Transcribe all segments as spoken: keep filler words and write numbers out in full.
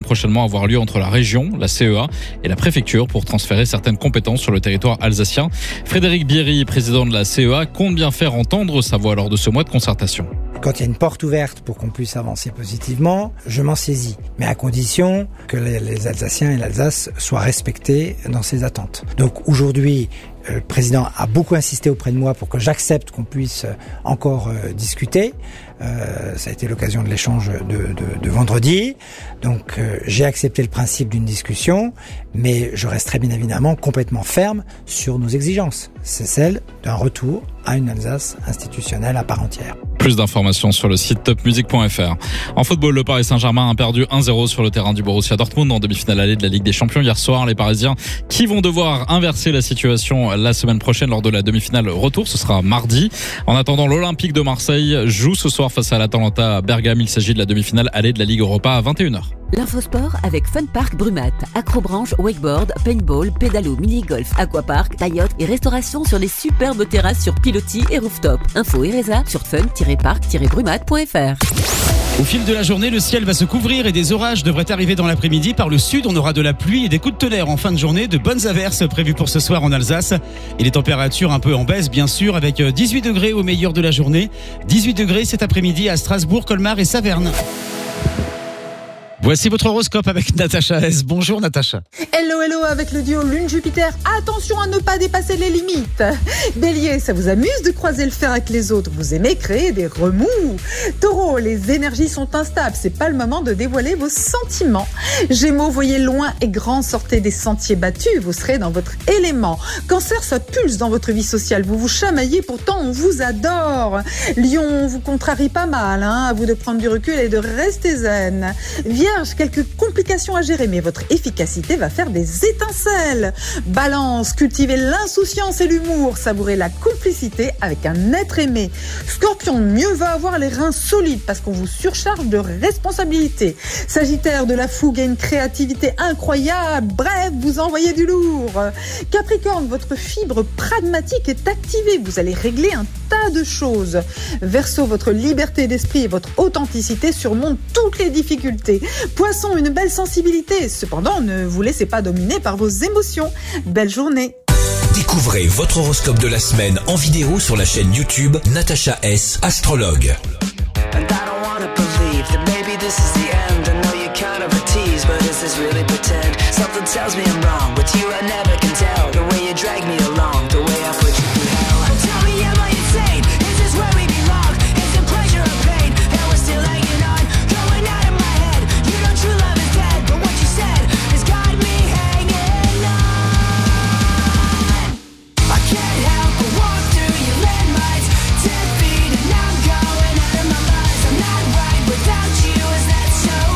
prochainement avoir lieu entre la région, la C E A et la préfecture pour transférer certaines compétences sur le territoire alsacien. Frédéric Bierry, président de la C E A, compte bien faire entendre sa voix lors de ce mois de concertation. Quand il y a une porte ouverte pour qu'on puisse avancer positivement, je m'en saisis. Mais à condition que les, les Alsaciens et l'Alsace soient respectés dans ces attentes. Donc aujourd'hui, le président a beaucoup insisté auprès de moi pour que j'accepte qu'on puisse encore euh, discuter. Euh, ça a été l'occasion de l'échange de, de, de vendredi. Donc euh, j'ai accepté le principe d'une discussion, mais je resterai bien évidemment complètement ferme sur nos exigences. C'est celle d'un retour à une Alsace institutionnelle à part entière. Plus d'informations sur le site top music point f r. En football, le Paris Saint-Germain a perdu un zéro sur le terrain du Borussia Dortmund en demi-finale allée de la Ligue des Champions hier soir. Les Parisiens qui vont devoir inverser la situation la semaine prochaine lors de la demi-finale retour. Ce sera mardi. En attendant, l'Olympique de Marseille joue ce soir face à l'Atalanta à Bergame. Il s'agit de la demi-finale allée de la Ligue Europa à vingt et une heures. L'infosport avec Fun Park Brumat, acrobranche, wakeboard, paintball, pédalo, mini-golf, aquapark, taillote et restauration sur les superbes terrasses sur pilotis et rooftop. Info et résa sur fun tiret park tiret brumat point f r. Au fil de la journée, le ciel va se couvrir et des orages devraient arriver dans l'après-midi. Par le sud, on aura de la pluie et des coups de tonnerre en fin de journée. De bonnes averses prévues pour ce soir en Alsace. Et les températures un peu en baisse, bien sûr, avec dix-huit degrés au meilleur de la journée. dix-huit degrés cet après-midi à Strasbourg, Colmar et Saverne. Voici votre horoscope avec Natacha S. Bonjour Natacha. Hello hello avec le duo Lune-Jupiter. Attention à ne pas dépasser les limites. Bélier, ça vous amuse de croiser le fer avec les autres. Vous aimez créer des remous. Taureau, les énergies sont instables. C'est pas le moment de dévoiler vos sentiments. Gémeaux, voyez loin et grand. Sortez des sentiers battus. Vous serez dans votre élément. Cancer, ça pulse dans votre vie sociale. Vous vous chamaillez, pourtant on vous adore. Lion, on vous contrarie pas mal. Hein. À vous de prendre du recul et de rester zen. Vierge, quelques complications à gérer, mais votre efficacité va faire des étincelles. Balance, cultivez l'insouciance et l'humour, savourez la complicité avec un être aimé. Scorpion, mieux va avoir les reins solides parce qu'on vous surcharge de responsabilités. Sagittaire, de la fougue et une créativité incroyable. Bref, vous envoyez du lourd. Capricorne, votre fibre pragmatique est activée. Vous allez régler un tas de choses. Verseau, votre liberté d'esprit et votre authenticité surmontent toutes les difficultés. Poisson, une belle sensibilité. Cependant, ne vous laissez pas dominer par vos émotions. Belle journée. Découvrez votre horoscope de la semaine en vidéo sur la chaîne YouTube Natacha S. Astrologue. Without you, is that so?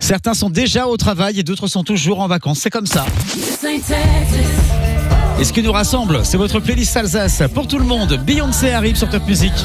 Certains sont déjà au travail et d'autres sont toujours en vacances. C'est comme ça. Et ce qui nous rassemble, c'est votre playlist Alsace pour tout le monde. Beyoncé arrive sur Top Music.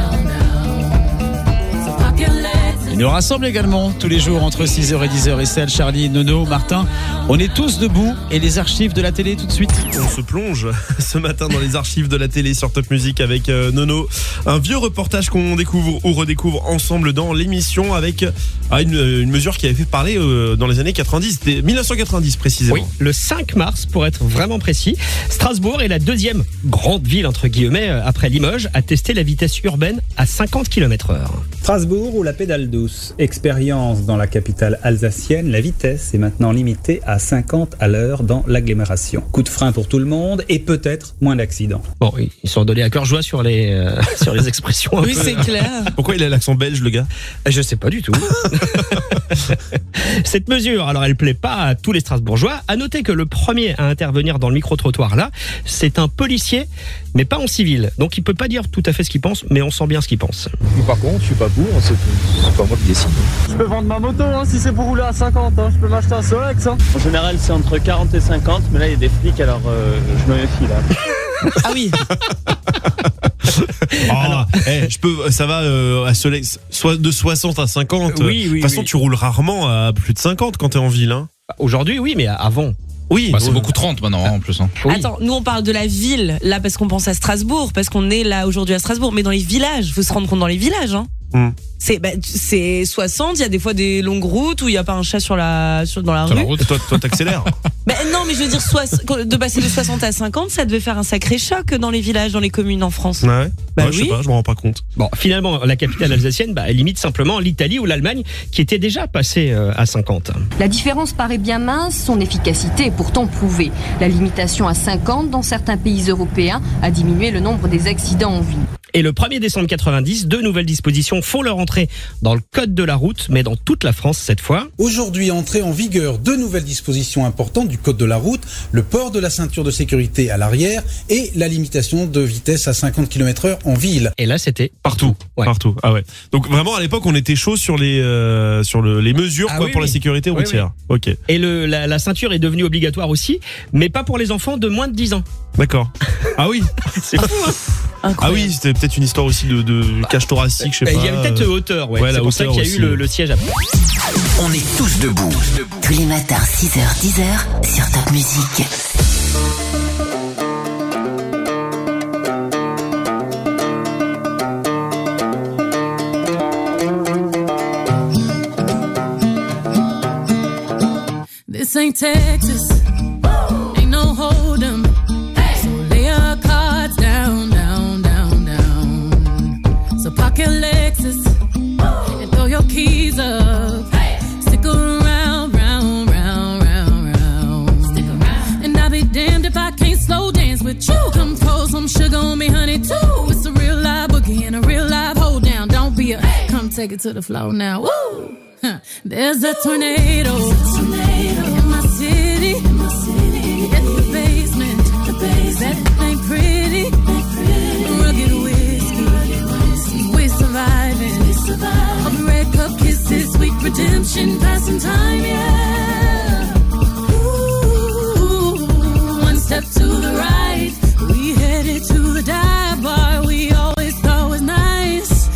Il nous rassemble également tous les jours entre six heures et dix heures. Estelle, Charlie, Nono, Martin. On est tous debout et les archives de la télé tout de suite. On se plonge ce matin dans les archives de la télé sur Top Music avec euh, Nono. Un vieux reportage qu'on découvre ou redécouvre ensemble dans l'émission avec ah, une, une mesure qui avait fait parler euh, dans les années quatre-vingt-dix. C'était dix-neuf cent quatre-vingt-dix précisément. Oui, le cinq mars pour être vraiment précis. Strasbourg est la deuxième grande ville entre guillemets après Limoges à tester la vitesse urbaine à cinquante kilomètres heure. Strasbourg ou la pédale douce. Expérience dans la capitale alsacienne, la vitesse est maintenant limitée à cinquante à l'heure dans l'agglomération. Coup de frein pour tout le monde et peut-être moins d'accidents. Bon, ils sont donnés à cœur joie sur les euh, sur les expressions. Un oui, peu. c'est clair. Pourquoi il a l'accent belge, le gars ? Je sais pas du tout. Cette mesure, alors elle plaît pas à tous les Strasbourgeois. À noter que le premier à intervenir dans le micro-trottoir là, c'est un policier, mais pas en civil. Donc il peut pas dire tout à fait ce qu'il pense, mais on sent bien ce qu'il pense. Je suis pas contre, je suis pas pour, c'est, c'est pas moi qui décide. Je peux vendre ma moto hein, si c'est pour rouler à cinquante, hein. Je peux m'acheter un Solex. Hein. En général c'est entre quarante et cinquante, mais là il y a des flics alors euh, je me méfie là. Ah oui. Oh, alors, hey, je peux, ça va euh, à Solex, soit de soixante à cinquante. Oui, oui. De toute façon, oui. tu roules rarement à plus de cinquante quand t'es en ville. Hein. Aujourd'hui, oui, mais avant. Oui, bah, c'est oui. beaucoup trente maintenant hein, en plus. Hein. Oui. Attends, nous on parle de la ville là parce qu'on pense à Strasbourg, parce qu'on est là aujourd'hui à Strasbourg, mais dans les villages, faut se rendre compte dans les villages. Hein. Mm. C'est bah, c'est soixante, il y a des fois des longues routes où il y a pas un chat sur la sur dans la Sur rue. la route. Toi, toi, t'accélères. Bah, non, mais je veux dire soix- de passer de soixante à cinquante, ça devait faire un sacré choc dans les villages, dans les communes en France. Ouais. Bah ouais, je sais oui. pas, je me rends pas compte. Bon, finalement, la capitale alsacienne, bah, elle limite simplement l'Italie ou l'Allemagne, qui était déjà passée euh, à cinquante. La différence paraît bien mince, son efficacité est pourtant prouvée. La limitation à cinquante dans certains pays européens a diminué le nombre des accidents en ville. Et le premier décembre quatre-vingt-dix, deux nouvelles dispositions font leur entrée dans le code de la route, mais dans toute la France cette fois. Aujourd'hui, entrée en vigueur deux nouvelles dispositions importantes du code de la route, le port de la ceinture de sécurité à l'arrière et la limitation de vitesse à cinquante kilomètres heure en ville. Et là, c'était Partout, Ouais. partout. Ah ouais. Donc vraiment à l'époque, on était chaud sur les euh, sur le, les mesures Ah quoi oui, pour oui. la sécurité Oui, routière. Ok, Et le, la, la ceinture est devenue obligatoire aussi, mais pas pour les enfants de moins de dix ans. d'accord. Ah oui. C'est fou, hein. Ah Incroyable. oui, c'était peut-être une histoire aussi de, de cage thoracique, je sais Il pas. y avait peut-être hauteur, ouais. Ouais, C'est la pour ça hauteur qu'il y a eu aussi. le, le siège à... On est tous debout. Tous les matins, six heures, dix heures, sur Top Music. This ain't Texas, ain't no hold'em. So lay your cards down, down, down, down. So park your Lexus and throw your keys up. Stick around, round, round, round, round. Stick around. And I'll be damned if I can't slow dance with you. Come pour some sugar on me, honey, too. It's a real live boogie and a real live hold down. Don't be a come take it to the floor now. Woo! Huh. There's a tornado, tornado in my city, in my city. At the basement, the basement. That ain't pretty, ain't pretty. Rugged whiskey, rugged whiskey. We're surviving, we're surviving. Of red cup kisses, sweet redemption, passing time, yeah. Ooh, one step to the right, we headed to the dive bar we always thought was nice.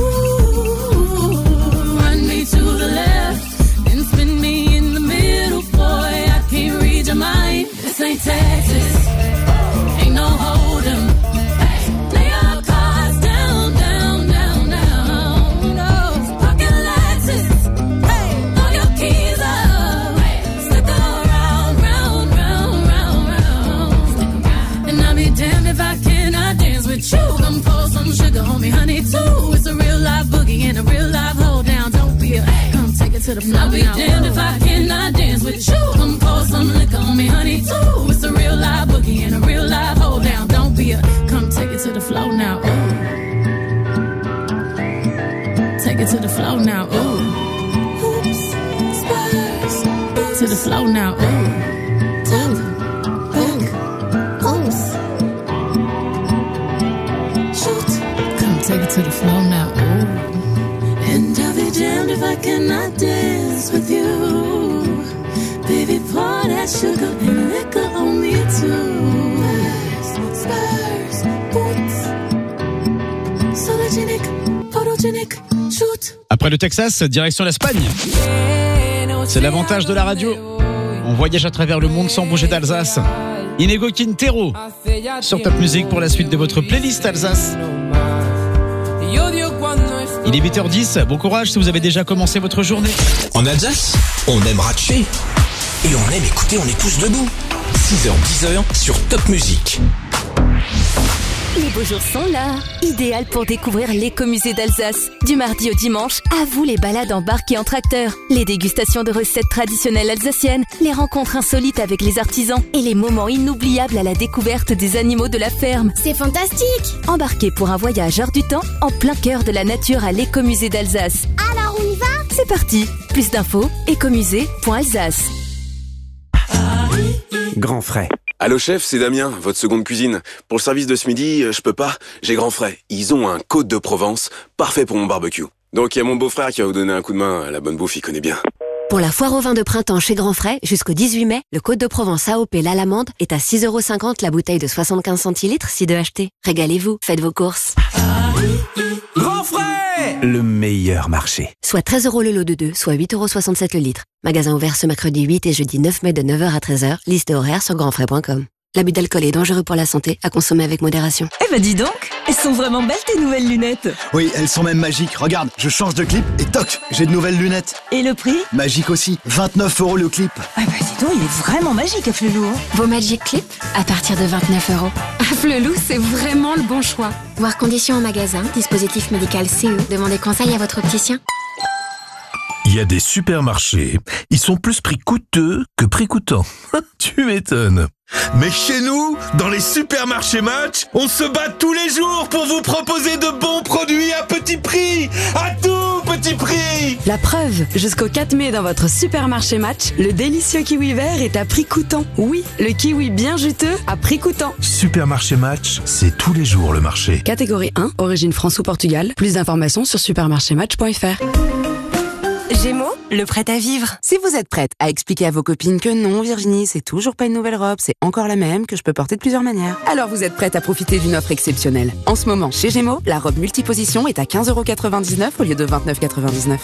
To the left, then spin me in the middle, boy, I can't read your mind. This ain't Texas, ain't no hold'em. Lay your cards down, down, down, down. No, pocket Lexus, hey, throw your keys up. Stick around, round, round, round, round. And I'll be damned if I cannot dance with you. Come pour some sugar on me, honey, too. It's a real life boogie and a real life hold down. Don't be a come take it to the floor. I'll be damned if I cannot dance with you. Come pour some liquor on me, honey, too. It's a real live boogie and a real live hold down. Don't be a come take it to the floor now. Ooh. Take it to the floor now. Ooh. Oops. Spurs. To the floor now. Ooh. Ooh. Back. Oops. Shoot. Come take it to the floor now. Ooh. And I'll be damned if I cannot dance. dance with you. Baby, pour that sugar and liquor on me too. Spurs, boots, sologenic, photogenic, shoot. Après le Texas, direction l'Espagne. C'est l'avantage de la radio. On voyage à travers le monde sans bouger d'Alsace. Inigo Quintero sur Top Music pour la suite de votre playlist Alsace. Il est huit heures dix, bon courage si vous avez déjà commencé votre journée. En Alsace, on aime ratcher et on aime écouter On est tous debout. six heures dix heures sur Top Music. Les beaux jours sont là. Idéal pour découvrir l'écomusée d'Alsace. Du mardi au dimanche, à vous les balades embarquées en tracteur, les dégustations de recettes traditionnelles alsaciennes, les rencontres insolites avec les artisans et les moments inoubliables à la découverte des animaux de la ferme. C'est fantastique! Embarquez pour un voyage hors du temps, en plein cœur de la nature à l'écomusée d'Alsace. Alors on y va? C'est parti. Plus d'infos, écomusée point alsace. Grand frais. Allô chef, c'est Damien, votre seconde cuisine. Pour le service de ce midi, je peux pas, j'ai grand frais. Ils ont un Côte de Provence, parfait pour mon barbecue. Donc il y a mon beau-frère qui va vous donner un coup de main, à la bonne bouffe, il connaît bien. Pour la foire au vin de printemps chez Grand Frais, jusqu'au dix-huit mai, le Côte de Provence A O P l'Alamande est à six euros cinquante la bouteille de soixante-quinze centilitres, si de acheter. Régalez-vous, faites vos courses. Grand Frais, le meilleur marché. Soit treize euros le lot de deux, soit huit euros soixante-sept le litre. Magasin ouvert ce mercredi huit et jeudi neuf mai de neuf heures à treize heures. Liste horaire sur grand frais point com. L'abus d'alcool est dangereux pour la santé, à consommer avec modération. Eh ben dis donc, elles sont vraiment belles tes nouvelles lunettes. Oui, elles sont même magiques. Regarde, je change de clip et toc, j'ai de nouvelles lunettes. Et le prix? Magique aussi, vingt-neuf euros le clip. Ah bah dis donc, il est vraiment magique à Flelou. Hein. Vos Magic Clips à partir de vingt-neuf euros. À Flelou, c'est vraiment le bon choix. Voir conditions en magasin, dispositif médical C E. Demandez conseil à votre opticien. Il y a des supermarchés, ils sont plus prix coûteux que prix coûtant. Tu m'étonnes. Mais chez nous, dans les supermarchés Match, on se bat tous les jours pour vous proposer de bons produits à petit prix. À tout petit prix. La preuve, jusqu'au quatre mai dans votre supermarché Match, le délicieux kiwi vert est à prix coûtant. Oui, le kiwi bien juteux à prix coûtant. Supermarché Match, c'est tous les jours le marché. Catégorie un, origine France ou Portugal. Plus d'informations sur supermarché match point f r. Gémeaux, le prêt à vivre. Si vous êtes prête à expliquer à vos copines que non, Virginie, c'est toujours pas une nouvelle robe, c'est encore la même, que je peux porter de plusieurs manières, alors vous êtes prête à profiter d'une offre exceptionnelle. En ce moment, chez Gémeaux, la robe multiposition est à quinze euros quatre-vingt-dix-neuf au lieu de vingt-neuf euros quatre-vingt-dix-neuf.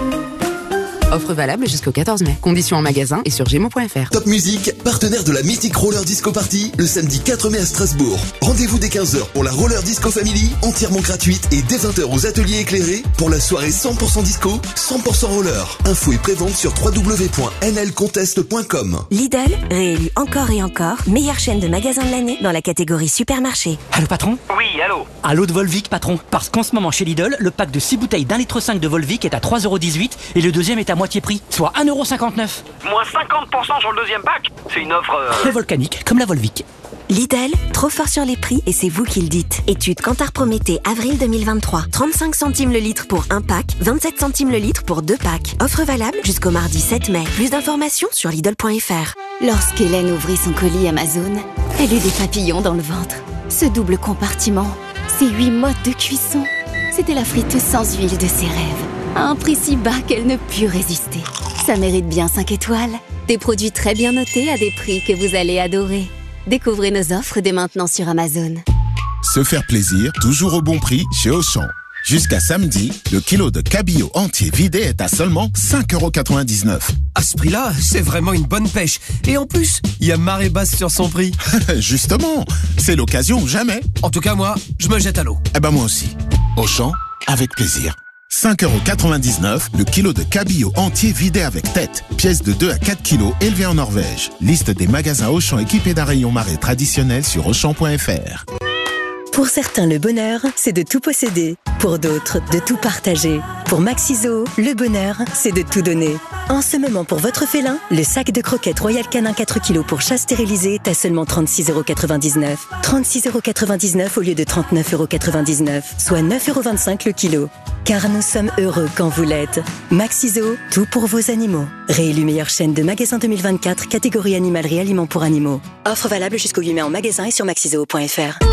Offre valable jusqu'au quatorze mai. Conditions en magasin et sur gémeaux point f r. Top Music, partenaire de la Mythic Roller Disco Party, le samedi quatre mai à Strasbourg. Rendez-vous dès quinze heures pour la Roller Disco Family, entièrement gratuite, et dès vingt heures aux ateliers éclairés pour la soirée cent pour cent disco, cent pour cent roller. Info et prévente sur w w w point n l contest point com. Lidl, réélu encore et encore, meilleure chaîne de magasins de l'année dans la catégorie supermarché. Allô patron? Oui, allô. Allô de Volvic patron. Parce qu'en ce moment chez Lidl, le pack de six bouteilles d'un litre cinq de Volvic est à trois euros dix-huit et le deuxième est à moitié prix, soit un euro cinquante-neuf. Moins cinquante pour cent sur le deuxième pack. C'est une offre... Euh... Très volcanique, comme la Volvic. Lidl, trop fort sur les prix et c'est vous qui le dites. Étude Kantar Prométhée, avril deux mille vingt-trois. trente-cinq centimes le litre pour un pack, vingt-sept centimes le litre pour deux packs. Offre valable jusqu'au mardi sept mai. Plus d'informations sur Lidl point f r. Lorsqu'Hélène ouvrit son colis Amazon, elle eut des papillons dans le ventre. Ce double compartiment, ces huit modes de cuisson, c'était la friteuse sans huile de ses rêves. À un prix si bas qu'elle ne put résister. Ça mérite bien cinq étoiles. Des produits très bien notés à des prix que vous allez adorer. Découvrez nos offres dès maintenant sur Amazon. Se faire plaisir, toujours au bon prix chez Auchan. Jusqu'à samedi, le kilo de cabillaud entier vidé est à seulement cinq euros quatre-vingt-dix-neuf. À ce prix-là, c'est vraiment une bonne pêche. Et en plus, il y a marée basse sur son prix. Justement, c'est l'occasion ou jamais. En tout cas, moi, je me jette à l'eau. Eh ben moi aussi. Auchan, avec plaisir. cinq euros quatre-vingt-dix-neuf, le kilo de cabillaud entier vidé avec tête. Pièce de deux à quatre kilos élevée en Norvège. Liste des magasins Auchan équipés d'un rayon marée traditionnel sur auchan point f r. Pour certains, le bonheur, c'est de tout posséder. Pour d'autres, de tout partager. Pour Maxiso, le bonheur, c'est de tout donner. En ce moment, pour votre félin, le sac de croquettes Royal Canin quatre kilos pour chat stérilisé est à seulement trente-six euros quatre-vingt-dix-neuf. trente-six euros quatre-vingt-dix-neuf au lieu de trente-neuf euros quatre-vingt-dix-neuf, soit neuf euros vingt-cinq le kilo. Car nous sommes heureux quand vous l'êtes. Maxiso, tout pour vos animaux. Réélu meilleure chaîne de magasins deux mille vingt-quatre, catégorie animalerie aliments pour animaux. Offre valable jusqu'au huit mai en magasin et sur maxiso point f r.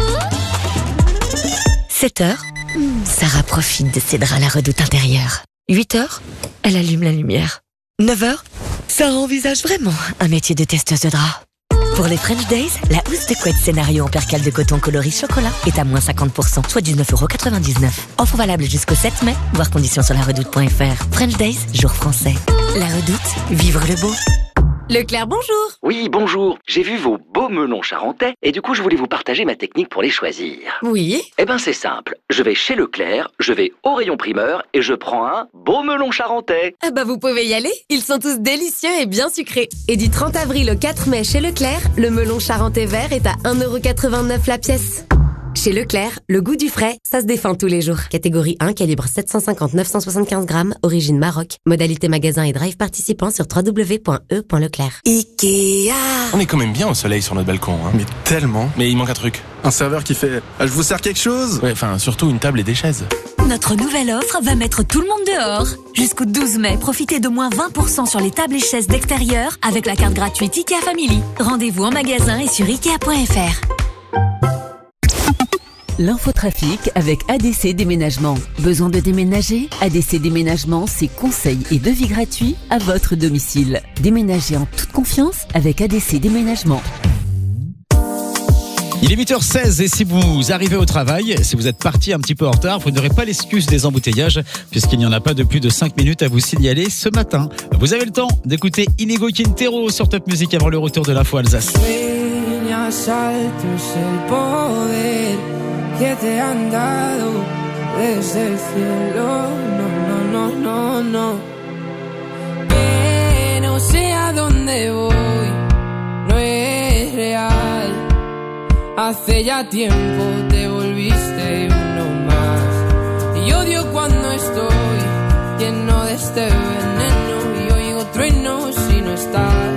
sept heures, Sarah profite de ses draps à la redoute intérieure. huit heures, elle allume la lumière. neuf heures, ça envisage vraiment un métier de testeuse de drap. Pour les French Days, la housse de couette scénario en percale de coton coloris chocolat est à moins cinquante pour cent, soit dix-neuf euros quatre-vingt-dix-neuf. Offre valable jusqu'au sept mai, voir conditions sur la redoute point f r. French Days, jour français. La Redoute, vivre le beau. Leclerc, bonjour. Oui, bonjour. J'ai vu vos beaux melons charentais et du coup, je voulais vous partager ma technique pour les choisir. Oui. Eh ben, c'est simple. Je vais chez Leclerc, je vais au rayon primeur et je prends un beau melon charentais. Ah bah, vous pouvez y aller. Ils sont tous délicieux et bien sucrés. Et du trente avril au quatre mai chez Leclerc, le melon charentais vert est à un euro quatre-vingt-neuf la pièce. Chez Leclerc, le goût du frais, ça se défend tous les jours. Catégorie un, calibre sept cent cinquante à neuf cent soixante-quinze grammes, origine Maroc. Modalité magasin et drive participant sur w w w point e point leclerc. Ikea. On est quand même bien au soleil sur notre balcon, hein. Mais tellement. Mais il manque un truc. Un serveur qui fait ah, « Je vous sers quelque chose ?» Ouais, enfin, surtout une table et des chaises. Notre nouvelle offre va mettre tout le monde dehors. Jusqu'au douze mai, profitez de moins vingt pour cent sur les tables et chaises d'extérieur avec la carte gratuite Ikea Family. Rendez-vous en magasin et sur ikea point f r. L'infotrafic avec A D C Déménagement. Besoin de déménager? A D C Déménagement, c'est conseils et devis gratuits à votre domicile. Déménagez en toute confiance avec A D C Déménagement. Il est huit heures seize et si vous arrivez au travail, si vous êtes parti un petit peu en retard, vous n'aurez pas l'excuse des embouteillages puisqu'il n'y en a pas de plus de cinq minutes à vous signaler ce matin. Vous avez le temps d'écouter Inigo Quintero sur Top Music avant le retour de l'info Alsace. Que te han dado desde el cielo, no, no, no, no, no. Que no sé a dónde voy, no es real. Hace ya tiempo te volviste uno más. Y odio cuando estoy lleno de este veneno y oigo truenos si no estás.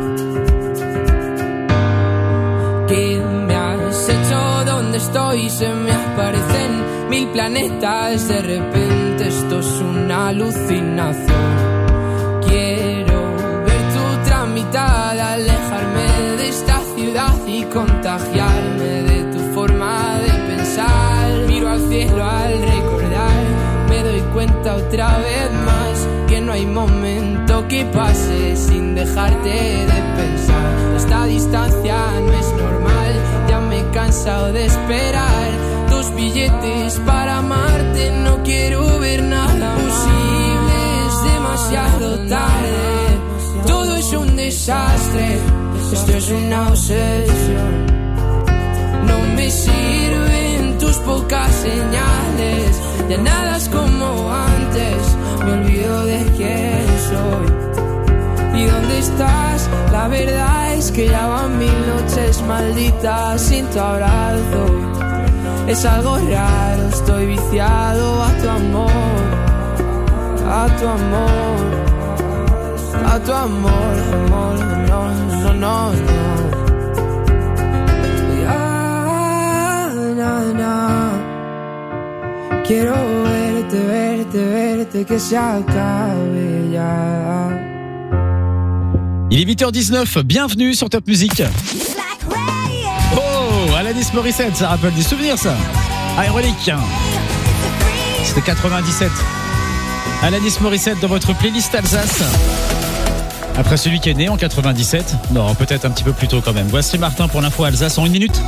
¿Qué me has hecho? ¿Dónde estoy? Se me aparecen mil planetas. De repente esto es una alucinación. Quiero ver tu tramitada, alejarme de esta ciudad y contagiarme de tu forma de pensar. Miro al cielo al recordar, me doy cuenta otra vez más que no hay momento que pase sin dejarte de pensar. Esta distancia no es normal, ya me he cansado de esperar tus billetes para amarte. No quiero ver nada posible, es demasiado tarde. Todo es un desastre, esto es una obsesión. No me sirven tus pocas señales, ya nada es como antes. Me olvido de quién soy. ¿Y dónde estás? La verdad es que ya van mil noches malditas sin tu abrazo. Es algo raro, estoy viciado a tu amor, a tu amor, a tu amor, amor, no, no, no, no. Ya, na, na. Quiero verte, verte, verte, que se acabe ya. Il est huit heures dix-neuf, bienvenue sur Top Music. Oh, Alanis Morissette, ça rappelle des souvenirs ça. Aérolique. C'était quatre-vingt-dix-sept. Alanis Morissette dans votre playlist Alsace. Après celui qui est né en quatre-vingt-dix-sept. Non, peut-être un petit peu plus tôt quand même. Voici Martin pour l'info Alsace en une minute.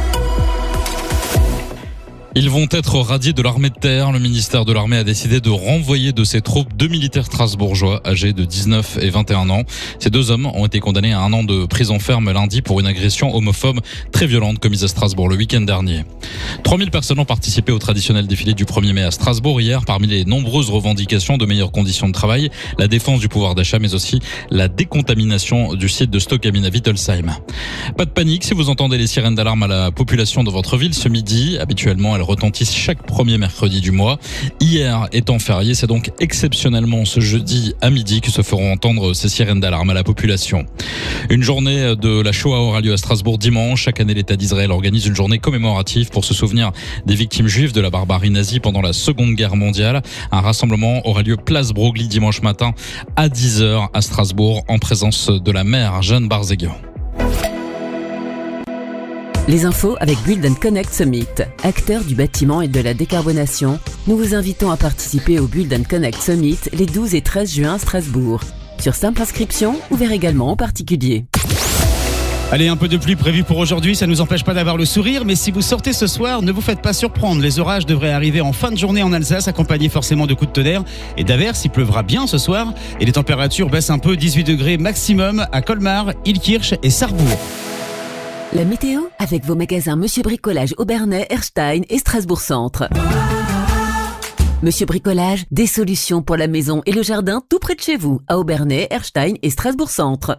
Ils vont être radiés de l'armée de terre. Le ministère de l'armée a décidé de renvoyer de ses troupes deux militaires strasbourgeois âgés de dix-neuf et vingt et un ans. Ces deux hommes ont été condamnés à un an de prison ferme lundi pour une agression homophobe très violente commise à Strasbourg le week-end dernier. trois mille personnes ont participé au traditionnel défilé du premier mai à Strasbourg hier. Parmi les nombreuses revendications de meilleures conditions de travail, la défense du pouvoir d'achat mais aussi la décontamination du site de Stockamine à Wittelsheim. Pas de panique si vous entendez les sirènes d'alarme à la population de votre ville ce midi. Habituellement, elles retentissent chaque premier mercredi du mois. Hier étant férié, c'est donc exceptionnellement ce jeudi à midi que se feront entendre ces sirènes d'alarme à la population. Une journée de la Shoah aura lieu à Strasbourg dimanche. Chaque année, l'État d'Israël organise une journée commémorative pour se souvenir des victimes juives de la barbarie nazie pendant la Seconde Guerre mondiale. Un rassemblement aura lieu place Broglie dimanche matin à dix heures à Strasbourg en présence de la maire Jeanne Barzeguian. Les infos avec Build and Connect Summit. Acteurs du bâtiment et de la décarbonation, nous vous invitons à participer au Build and Connect Summit les douze et treize juin à Strasbourg. Sur simple inscription, ouvert également aux particuliers. Allez, un peu de pluie prévu pour aujourd'hui, ça ne nous empêche pas d'avoir le sourire, mais si vous sortez ce soir, ne vous faites pas surprendre. Les orages devraient arriver en fin de journée en Alsace, accompagnés forcément de coups de tonnerre et d'averses. Il pleuvra bien ce soir et les températures baissent un peu, dix-huit degrés maximum à Colmar, Illkirch et Sarrebourg. La météo avec vos magasins Monsieur Bricolage Aubernais, Erstein et Strasbourg Centre. Monsieur Bricolage, des solutions pour la maison et le jardin tout près de chez vous, à Aubernais, Erstein et Strasbourg Centre.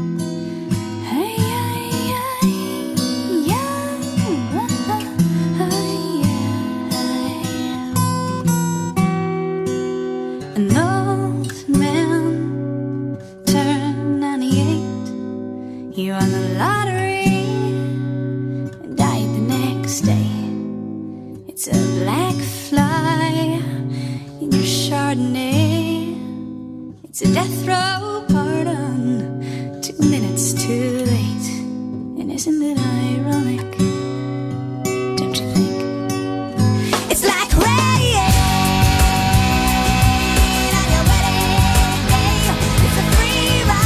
You won the lottery and died the next day. It's a black fly in your Chardonnay. It's a death row pardon, two minutes too late. And isn't it ironic? Don't you think? It's like rain on your wedding day. It's a free ride.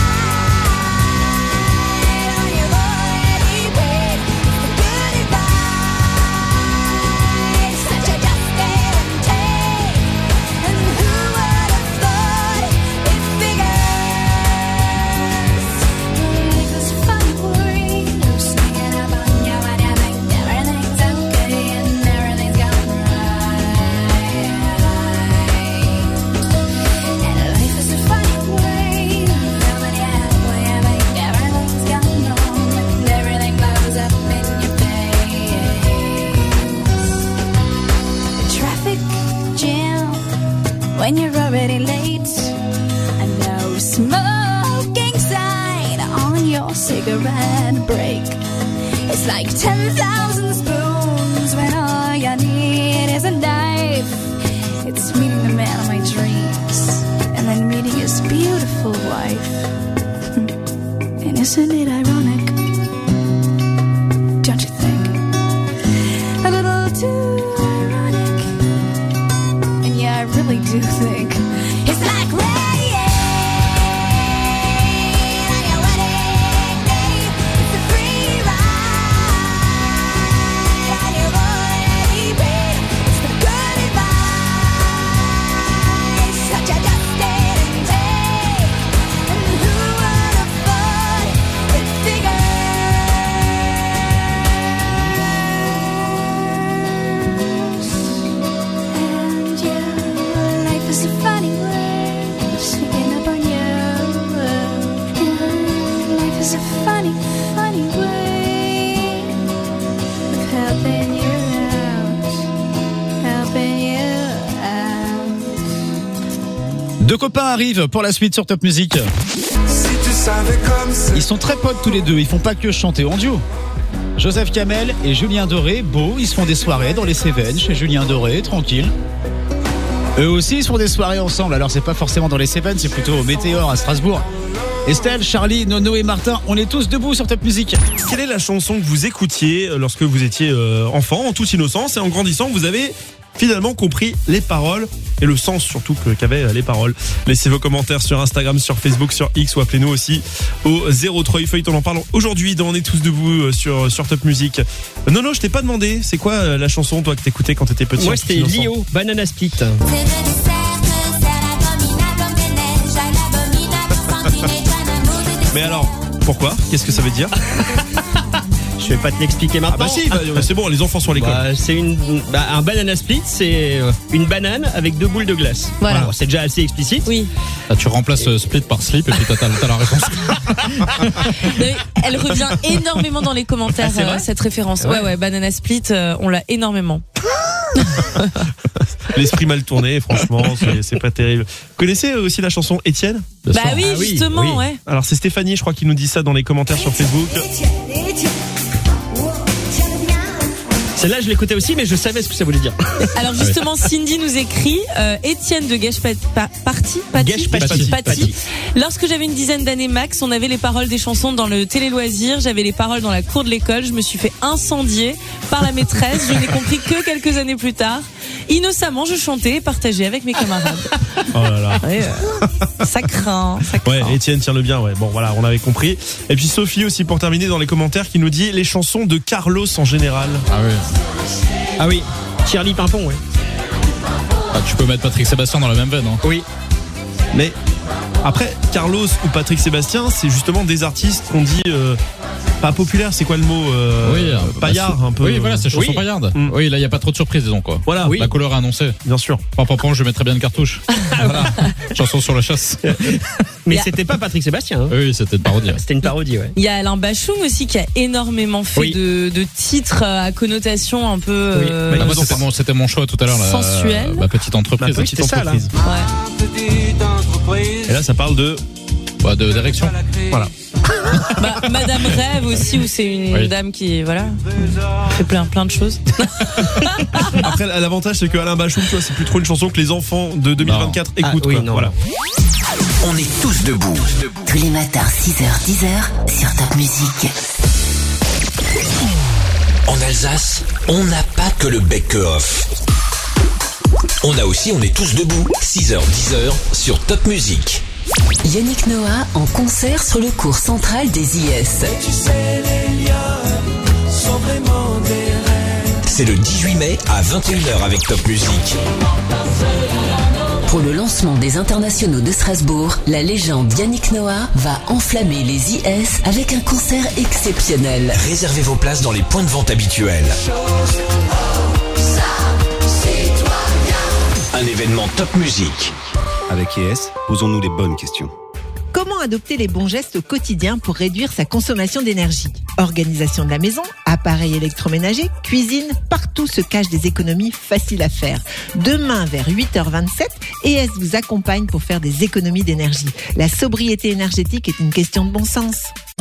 When you're already late, and no smoking sign on your cigarette break. It's like ten thousand spoons when all you need is a knife. It's meeting the man of my dreams, and then meeting his beautiful wife. And isn't it ironic? Don't you think? A little too ironic. And yeah, I really do think it's like rain on your wedding day. It's a free ride on your already paid. It's the good advice that you just didn't take. And who would have thought it figures? And yeah, life is a funny way of sneaking up on you. Yeah, life is a funny, funny way of helping you out, helping you out. Deux copains arrivent pour la suite sur Top Music. Ils sont très potes tous les deux, ils font pas que chanter en duo. Joseph Kamel et Julien Doré, beau, ils se font des soirées dans les Cévennes chez Julien Doré, tranquille. Eux aussi ils se font des soirées ensemble, alors c'est pas forcément dans les Cévennes, c'est plutôt au Météor à Strasbourg. Estelle, Charlie, Nono et Martin, on est tous debout sur Top Music. Quelle est la chanson que vous écoutiez lorsque vous étiez euh, enfant, en toute innocence, et en grandissant, vous avez finalement compris les paroles et le sens surtout que, qu'avaient les paroles. Laissez vos commentaires sur Instagram, sur Facebook, sur X ou appelez-nous aussi au zéro trois Feuilleton. On en parle aujourd'hui dans On est tous debout sur, sur Top Music. Non, non, je t'ai pas demandé, c'est quoi la chanson toi que t'écoutais quand t'étais petit? Moi c'était Lio, Banana Split. Mais alors, pourquoi? Qu'est-ce que ça veut dire? Je vais pas te l'expliquer maintenant. Ah bah si, bah, c'est bon, les enfants sont à l'école. Bah, c'est une, bah, un banana split, c'est une banane avec deux boules de glace. Voilà. Alors, c'est déjà assez explicite. Oui. Ah, tu remplaces et... split par slip et puis t'as, t'as la réponse. Elle revient énormément dans les commentaires, ah, euh, cette référence. Ouais, ouais, ouais banana split, euh, on l'a énormément. L'esprit mal tourné, franchement, c'est, c'est pas terrible. Vous connaissez aussi la chanson Étienne? Bah oui, ah, justement, oui. ouais. Alors c'est Stéphanie, je crois, qui nous dit ça dans les commentaires sur Facebook. Celle-là, je l'écoutais aussi, mais je savais ce que ça voulait dire. Alors justement, Cindy nous écrit euh, Étienne de Gage-Party, Party, Gage-Party. Party. Lorsque j'avais une dizaine d'années max, on avait les paroles des chansons dans le télé-loisir. J'avais les paroles dans la cour de l'école. Je me suis fait incendier par la maîtresse. Je n'ai compris que quelques années plus tard. Innocemment, je chantais et partageais avec mes camarades. Oh là là. Ouais, euh, ça craint, ça craint. Ouais, Étienne, tiens-le bien, ouais. Bon, voilà, on avait compris. Et puis Sophie aussi, pour terminer, dans les commentaires, qui nous dit les chansons de Carlos en général. Ah oui. Ah oui, Shirley Pimpon, ouais. Ah, tu peux mettre Patrick Sébastien dans la même veine. Hein. Oui. Mais après, Carlos ou Patrick Sébastien, c'est justement des artistes qu'on dit euh, pas populaires, c'est quoi le mot euh, Oui, euh, paillard bah, un peu. Oui, voilà, c'est chanson oui. paillarde. Mm. Oui, là, il n'y a pas trop de surprises, disons quoi. Voilà, oui. La couleur a annoncé. Bien sûr. Pam, pam, pam, je mettrais bien une cartouche. Voilà. Chanson sur la chasse. Mais Il y a- c'était pas Patrick Sébastien. Hein. Oui, c'était une parodie. C'était une parodie, ouais. Il y a Alain Bachung aussi qui a énormément fait Oui. de, de titres à connotation un peu Oui. euh, Bah, moi, c'était mon, c'était mon choix tout à l'heure. La, sensuel. Ma petite entreprise. Ma petite c'est ça, entreprise. Ouais. Et là, ça parle de. Bah, de d'érection. Voilà. Bah, Madame Rêve aussi, où c'est une Oui. dame qui voilà fait plein plein de choses. Après, l'avantage, c'est que Alain Bachung, tu vois, c'est plus trop une chanson que les enfants de deux mille vingt-quatre Ah, écoutent. oui, quoi. non. Voilà. On est tous debout. Tous les matins, six heures, dix heures, sur Top Music. En Alsace, on n'a pas que le bake-off. On a aussi On est tous debout, six heures, dix heures, sur Top Music. Yannick Noah en concert sur le cours central des I S. C'est le dix-huit mai à vingt et une heures avec Top Music. Pour le lancement des internationaux de Strasbourg, la légende Yannick Noah va enflammer les I S avec un concert exceptionnel. Réservez vos places dans les points de vente habituels. Un événement Top Music. Avec I S, posons-nous les bonnes questions. Comment adopter les bons gestes au quotidien pour réduire sa consommation d'énergie ? Organisation de la maison, appareils électroménagers, cuisine, partout se cachent des économies faciles à faire. Demain vers huit heures vingt-sept, E S vous accompagne pour faire des économies d'énergie. La sobriété énergétique est une question de bon sens.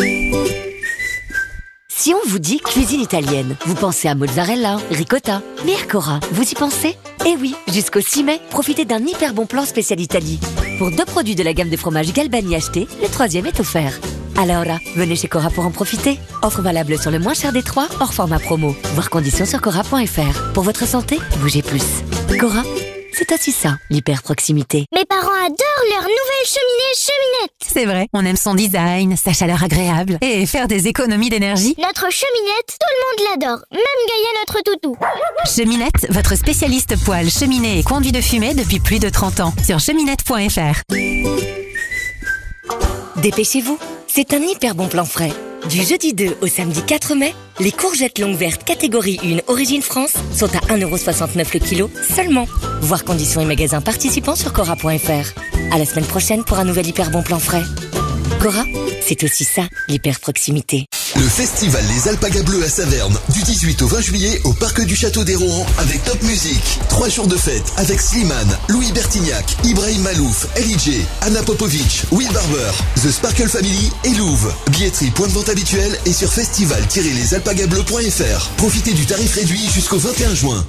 Si on vous dit cuisine italienne, vous pensez à mozzarella, ricotta, mais à Cora, vous y pensez ? Eh oui, jusqu'au six mai, profitez d'un hyper bon plan spécial Italie. Pour deux produits de la gamme de fromage Galbani achetés, le troisième est offert. Alors là, venez chez Cora pour en profiter. Offre valable sur le moins cher des trois, hors format promo. Voir conditions sur cora point f r. Pour votre santé, bougez plus. Cora, c'est aussi ça, l'hyper proximité. Mes parents adorent leur nouvelle cheminée Cheminette. C'est vrai, on aime son design, sa chaleur agréable et faire des économies d'énergie. Notre cheminette, tout le monde l'adore, même Gaïa notre toutou. Cheminette, votre spécialiste poêle, cheminée et conduit de fumée depuis plus de trente ans. Sur cheminette point f r. Dépêchez-vous, c'est un hyper bon plan frais. Du jeudi deux au samedi quatre mai, les courgettes longues vertes catégorie un Origine France sont à un euro soixante-neuf le kilo seulement. Voir conditions et magasins participants sur cora point f r. À la semaine prochaine pour un nouvel hyper bon plan frais. Cora, c'est aussi ça, l'hyper proximité. Le festival Les Alpagas Bleues à Saverne, du dix-huit au vingt juillet au parc du Château des Rohan avec Top Music. Trois jours de fête avec Slimane, Louis Bertignac, Ibrahim Malouf, L I J, Anna Popovic, Will Barber, The Sparkle Family et Louvre. Billetterie point de vente habituelle et sur festival tiret les alpagas bleus point f r. Profitez du tarif réduit jusqu'au vingt et un juin.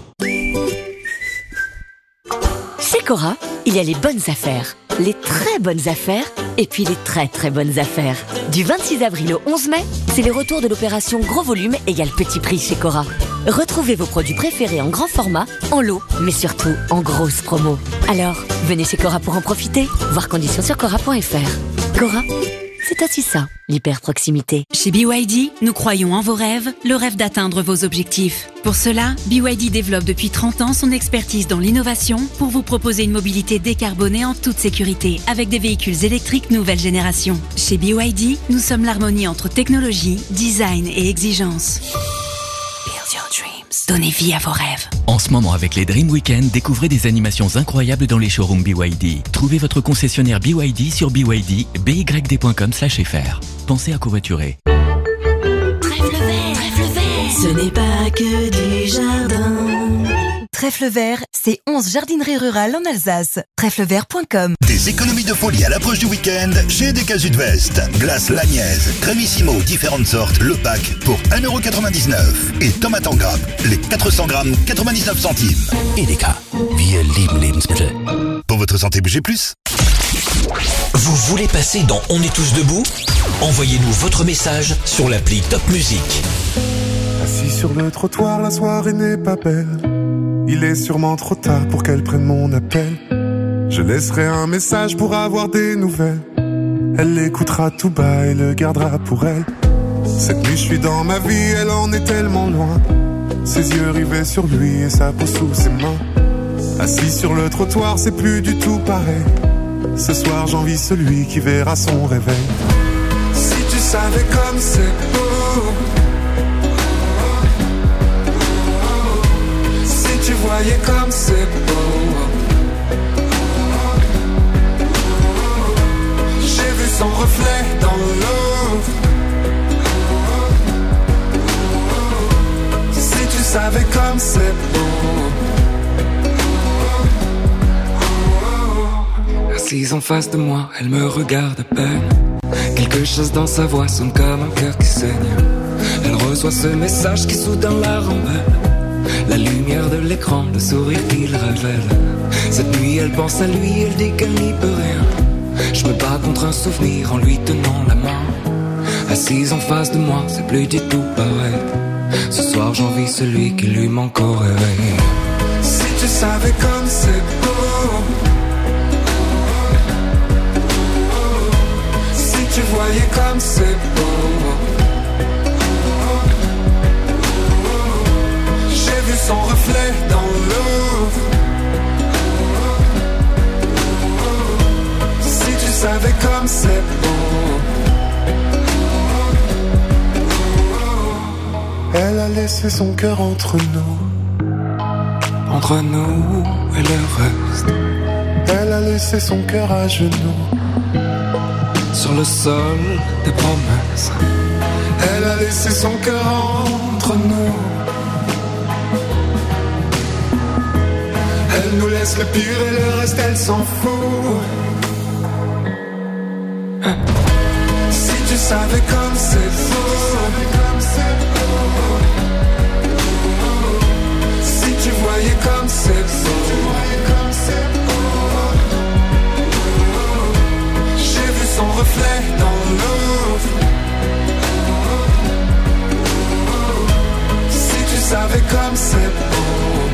Chez Cora, il y a les bonnes affaires, les très bonnes affaires et puis les très très bonnes affaires. Du vingt-six avril au onze mai, c'est le retour de l'opération Gros Volume égale Petit Prix chez Cora. Retrouvez vos produits préférés en grand format, en lot, mais surtout en grosse promo. Alors, venez chez Cora pour en profiter. Voir conditions sur cora point f r. Cora, c'est aussi ça, l'hyper proximité. Chez B Y D, nous croyons en vos rêves, le rêve d'atteindre vos objectifs. Pour cela, B Y D développe depuis trente ans son expertise dans l'innovation pour vous proposer une mobilité décarbonée en toute sécurité avec des véhicules électriques nouvelle génération. Chez B Y D, nous sommes l'harmonie entre technologie, design et exigence. Build your dreams. Donnez vie à vos rêves. En ce moment, avec les Dream Weekend, découvrez des animations incroyables dans les showrooms B Y D. Trouvez votre concessionnaire B Y D sur B Y D, B Y D point com slash F R. Pensez à covoiturer. Trèfle vert, trèfle vert. Ce n'est pas que du jardin. Trèfle Vert, c'est onze jardineries rurales en Alsace. trèfle vert point com. Des économies de folie à l'approche du week-end chez Decca Sud-Vest. Glace Lagnaise, Crémissimo, différentes sortes, le pack pour un euro quatre-vingt-dix-neuf. Et tomates en grappe, les quatre cents grammes, quatre-vingt-dix-neuf centimes. Edeka, wir lieben Lebensmittel. Pour votre santé, bougez plus. Vous voulez passer dans On est tous debout ? Envoyez-nous votre message sur l'appli Top Musique. Assis sur le trottoir, la soirée n'est pas belle. Il est sûrement trop tard pour qu'elle prenne mon appel. Je laisserai un message pour avoir des nouvelles. Elle l'écoutera tout bas et le gardera pour elle. Cette nuit je suis dans ma vie, elle en est tellement loin. Ses yeux rivés sur lui et sa peau sous ses mains. Assis sur le trottoir, c'est plus du tout pareil. Ce soir j'envie celui qui verra son réveil. Si tu savais comme c'est beau, si tu voyais comme c'est beau, j'ai vu son reflet dans l'eau. Si tu savais comme c'est beau. Assise en face de moi, elle me regarde à peine. Quelque chose dans sa voix sonne comme un cœur qui saigne. Elle reçoit ce message qui soudain la rembelle. La lumière de l'écran, le sourire qu'il révèle. Cette nuit elle pense à lui, elle dit qu'elle n'y peut rien. Je me bats contre un souvenir en lui tenant la main. Assise en face de moi, c'est plus du tout pareil. Ce soir j'envie celui qui lui manque au réveil. Si tu savais comme c'est beau, tu voyais comme c'est beau, j'ai vu son reflet dans l'eau. Si tu savais comme c'est beau. Elle a laissé son cœur entre nous, entre nous et le reste. Elle a laissé son cœur à genoux, sur le sol des promesses. Elle a laissé son cœur entre nous. Elle nous laisse le pire et le reste elle s'en fout. Si tu savais comme c'est beau, si tu voyais comme c'est beau. Son reflet dans l'eau. Si tu savais comme c'est beau.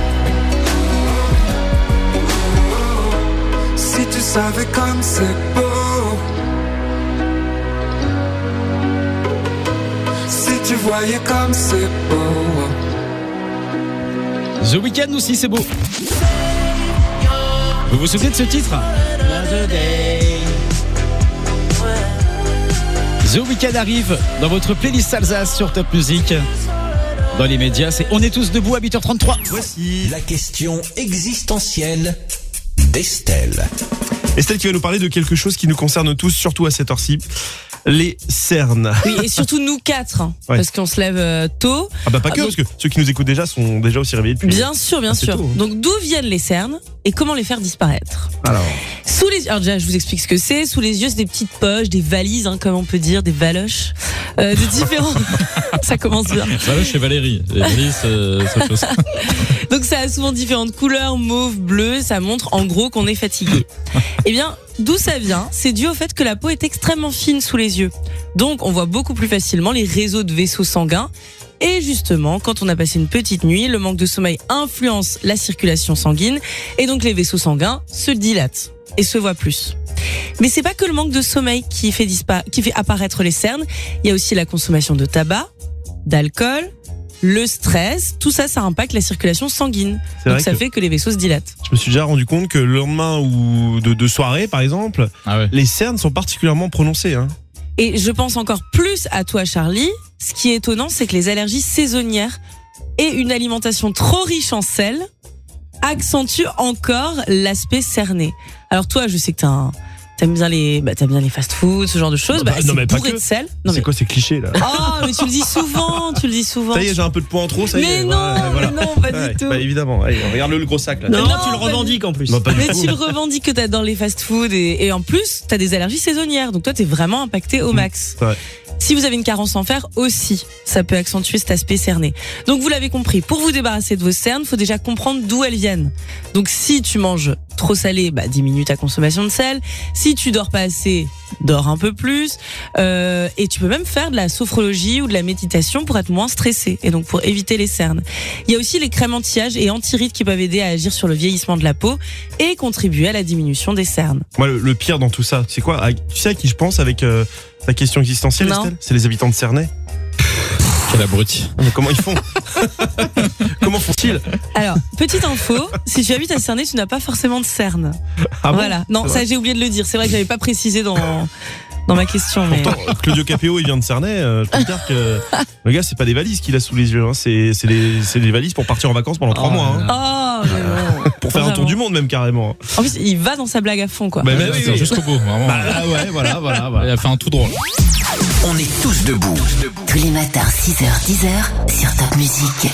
Si tu savais comme c'est beau. Si tu voyais comme c'est beau. The Weeknd aussi c'est beau. Vous vous souvenez de ce titre ? The Weeknd arrive dans votre playlist Alsace sur Top Music. Dans les médias, c'est On est tous debout à huit heures trente-trois. Voici la question existentielle d'Estelle. Estelle qui va nous parler de quelque chose qui nous concerne tous, surtout à cette heure-ci. Les cernes. Oui, et surtout nous quatre, hein, ouais. Parce qu'on se lève euh, tôt. Ah bah pas que, ah, donc... parce que ceux qui nous écoutent déjà sont déjà aussi réveillés depuis. Bien sûr, bien sûr. Tôt, hein. Donc d'où viennent les cernes et comment les faire disparaître ? Alors. Sous les, alors déjà, je vous explique ce que c'est. Sous les yeux, c'est des petites poches, des valises, hein, comme on peut dire, des valoches, euh, de différents. Ça commence bien. Valoche chez Valérie. Les valises, euh, c'est autre chose. Donc ça a souvent différentes couleurs, mauve, bleu. Ça montre en gros qu'on est fatigué. Eh bien, d'où ça vient ? C'est dû au fait que la peau est extrêmement fine sous les yeux. Donc, on voit beaucoup plus facilement les réseaux de vaisseaux sanguins. Et justement, quand on a passé une petite nuit, le manque de sommeil influence la circulation sanguine. Et donc, les vaisseaux sanguins se dilatent et se voient plus. Mais c'est pas que le manque de sommeil qui fait, dispa- qui fait apparaître les cernes. Il y a aussi la consommation de tabac, d'alcool, le stress. Tout ça, ça impacte la circulation sanguine. C'est donc, vrai ça que fait que les vaisseaux se dilatent. Je me suis déjà rendu compte que le lendemain ou de, de soirée, par exemple, ah ouais. les cernes sont particulièrement prononcées. Hein. Et je pense encore plus à toi, Charlie. Ce qui est étonnant, c'est que les allergies saisonnières et une alimentation trop riche en sel accentuent encore l'aspect cerné. Alors toi, je sais que t'as un, T'aimes bien les, bah, t'aimes bien les fast-food, ce genre de choses. Bah, Bah, non, mais c'est pas bourré que. de sel. Non, C'est mais... quoi ces clichés là? Oh, mais tu le dis souvent, tu le dis souvent. Ça y est, j'ai un peu de poids en trop, ça y Mais est. non, ouais, voilà. mais non, pas Ouais, du tout. Bah évidemment, allez, regarde-le le gros sac là. Non, Non, tu le pas revendiques en plus. Non, pas du Mais tout. tu le revendiques que t'adores les fast-food et, et en plus, t'as des allergies saisonnières. Donc toi, t'es vraiment impacté au max. Ouais. Si vous avez une carence en fer aussi, ça peut accentuer cet aspect cerné. Donc vous l'avez compris, pour vous débarrasser de vos cernes, faut déjà comprendre d'où elles viennent. Donc si tu manges trop salé, bah diminue ta consommation de sel. Si tu dors pas assez, dors un peu plus. Euh, et tu peux même faire de la sophrologie ou de la méditation pour être moins stressé et donc pour éviter les cernes. Il y a aussi les crèmes anti-âge et anti-rides qui peuvent aider à agir sur le vieillissement de la peau et contribuer à la diminution des cernes. Moi, le, le pire dans tout ça, c'est quoi? Tu sais à qui je pense avec euh, ta question existentielle, Non. Estelle? C'est les habitants de Cernay. Quel abruti. Mais comment ils font? Comment font-ils? Alors, petite info, si tu habites à Cernay, tu n'as pas forcément de cernes. Ah bon? Voilà. Non, C'est ça vrai. j'ai oublié de le dire. C'est vrai que j'avais pas précisé dans dans ma question. Mais... Pourtant, Claudio Capéo, il vient de Cernay. Euh, je peux te dire que le gars, c'est pas des valises qu'il a sous les yeux. Hein. C'est, c'est, des, c'est des valises pour partir en vacances pendant trois Oh mois. là Hein. Oh, mais non. Pour faire un tour du monde, même carrément. En plus, il va dans sa blague à fond, quoi. Bah, bah, Ouais, oui, c'est oui. jusqu'au bout, vraiment. Bah, là, ouais, voilà, voilà, voilà. Il a fait un tout droit. On est tous debout. Tous les matins, six heures, dix heures, sur Top Music.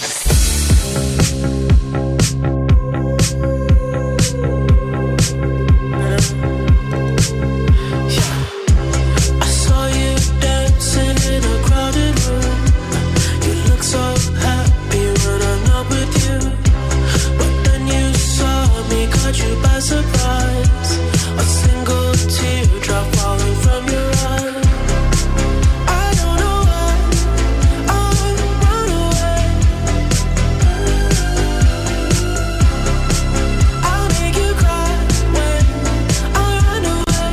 I saw you dancing in a crowded room. You look so happy when I'm not with you. But then you saw me, caught you by surprise. A single teardrop falling from your eye. I don't know why I run away. I'll make you cry when I run away.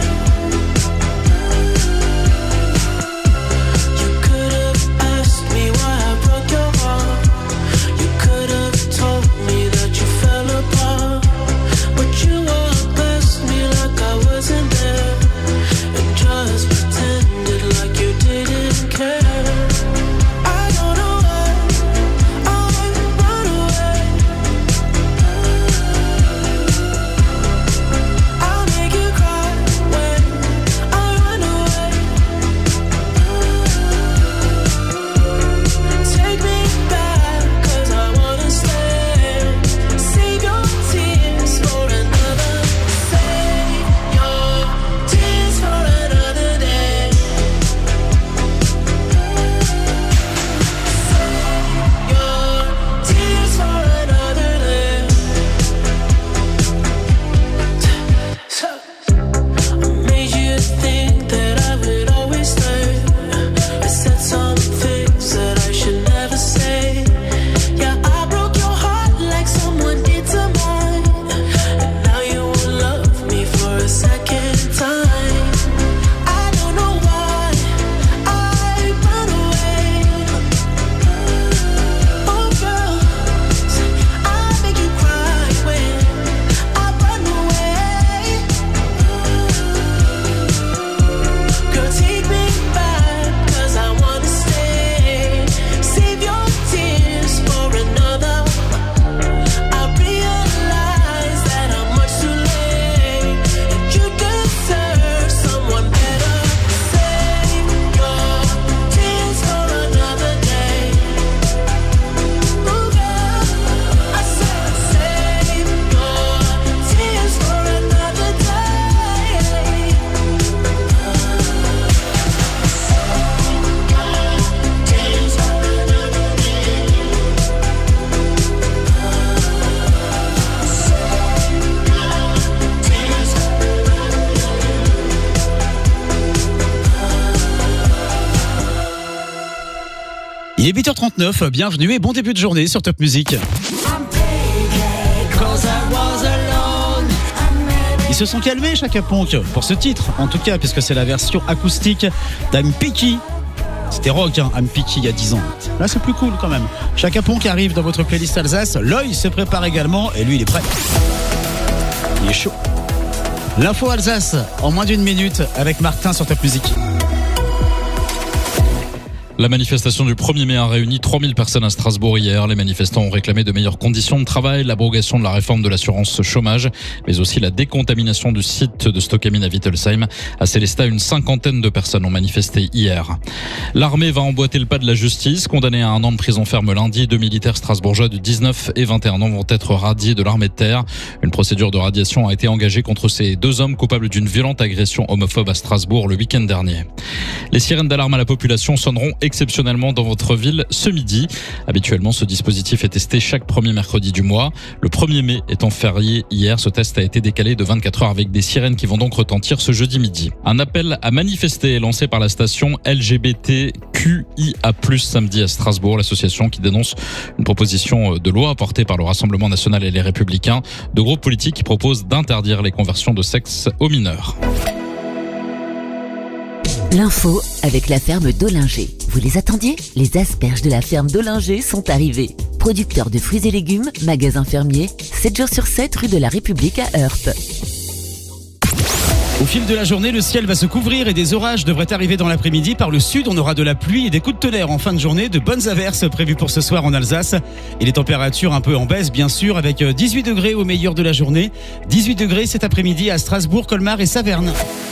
You could have asked me why I broke your heart. You could have told me that you fell apart. But you walked past me like I wasn't there and just pretended like you didn't care. I don't know why I run away. I'll make you cry when I run away. Take me back, 'cause I wanna stay. Save your tears for another. Save your tears for another day. Save your tears for another day. So I made you think that I would always stay. I said some things that I should never say. Yeah, I broke your heart like someone did to mine. And now you won't love me for a second time. I don't know why I run away. Oh girl, I make you cry when I run away. Girl, take me back, 'cause I wanna stay. Save your tears for another. I realize that I'm much too late, and you deserve someone better. Save your tears for another day. Oh girl, I said save your tears for another day. Il est huit heures trente-neuf, bienvenue et bon début de journée sur Top Music. Ils se sont calmés, Chaka Ponk, pour ce titre, en tout cas, puisque c'est la version acoustique d'I'm Picky. C'était rock, hein, I'm Picky, il y a dix ans. Là, c'est plus cool quand même. Chaka Ponk arrive dans votre playlist Alsace. L'œil se prépare également et lui, il est prêt. Il est chaud. L'info Alsace, en moins d'une minute, avec Martin sur Top Music. La manifestation du premier mai a réuni trois mille personnes à Strasbourg hier. Les manifestants ont réclamé de meilleures conditions de travail, l'abrogation de la réforme de l'assurance chômage, mais aussi la décontamination du site de Stockamine à Wittelsheim. À Célestat, une cinquantaine de personnes ont manifesté hier. L'armée va emboîter le pas de la justice. Condamnés à un an de prison ferme lundi, deux militaires strasbourgeois de dix-neuf et vingt et un ans vont être radiés de l'armée de terre. Une procédure de radiation a été engagée contre ces deux hommes coupables d'une violente agression homophobe à Strasbourg le week-end dernier. Les sirènes d'alarme à la population sonneront exceptionnellement dans votre ville ce midi. Habituellement, ce dispositif est testé chaque premier mercredi du mois. Le premier mai étant férié hier, ce test a été décalé de vingt-quatre heures avec des sirènes qui vont donc retentir ce jeudi midi. Un appel à manifester est lancé par la station L G B T Q I A plus, samedi à Strasbourg. L'association qui dénonce une proposition de loi portée par le Rassemblement national et les Républicains, de groupes politiques qui proposent d'interdire les conversions de sexe aux mineurs. L'info avec la ferme d'Ollinger. Vous les attendiez ? Les asperges de la ferme d'Ollinger sont arrivées. Producteurs de fruits et légumes, magasin fermier, sept jours sur sept rue de la République à Heurpe. Au fil de la journée, le ciel va se couvrir et des orages devraient arriver dans l'après-midi. Par le sud, on aura de la pluie et des coups de tonnerre en fin de journée. De bonnes averses prévues pour ce soir en Alsace. Et les températures un peu en baisse, bien sûr, avec dix-huit degrés au meilleur de la journée. dix-huit degrés cet après-midi à Strasbourg, Colmar et Saverne.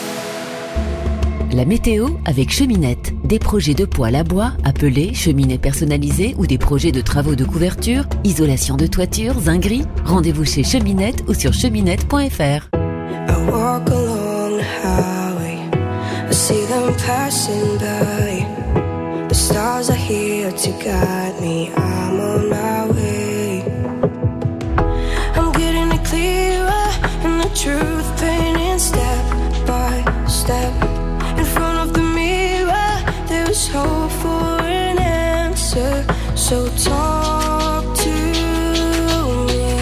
La météo avec Cheminette. Des projets de poêle à bois, appelés cheminées personnalisées ou des projets de travaux de couverture, isolation de toiture, zinguerie. Rendez-vous chez Cheminette ou sur cheminette point f r. I walk along the highway, I see them passing by. The stars are here to guide me, I'm on my way. I'm getting it clearer, and the truth painting step by step. In front of the mirror, there's hope for an answer, so talk to me.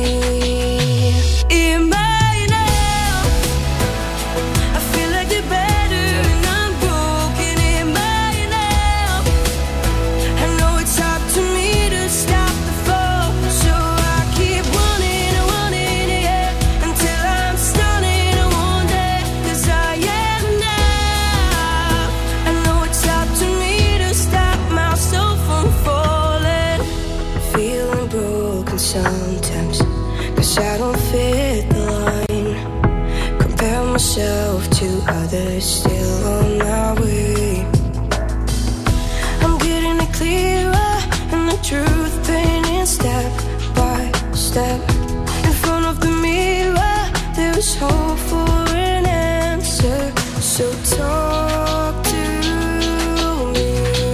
In my now, I feel like the better and I'm broken. In my now, I know it's up to me to stop the fall, so I keep running and running, yeah, until I'm stunning and one day, 'cause I am now. I know it's up to me to stop myself from falling. Feeling broken sometimes, 'cause I don't fit the line. Compare myself to others still on my way. I'm getting it clearer, and the truth painting step by step. In front of the mirror, there's hope for an answer, so talk to me.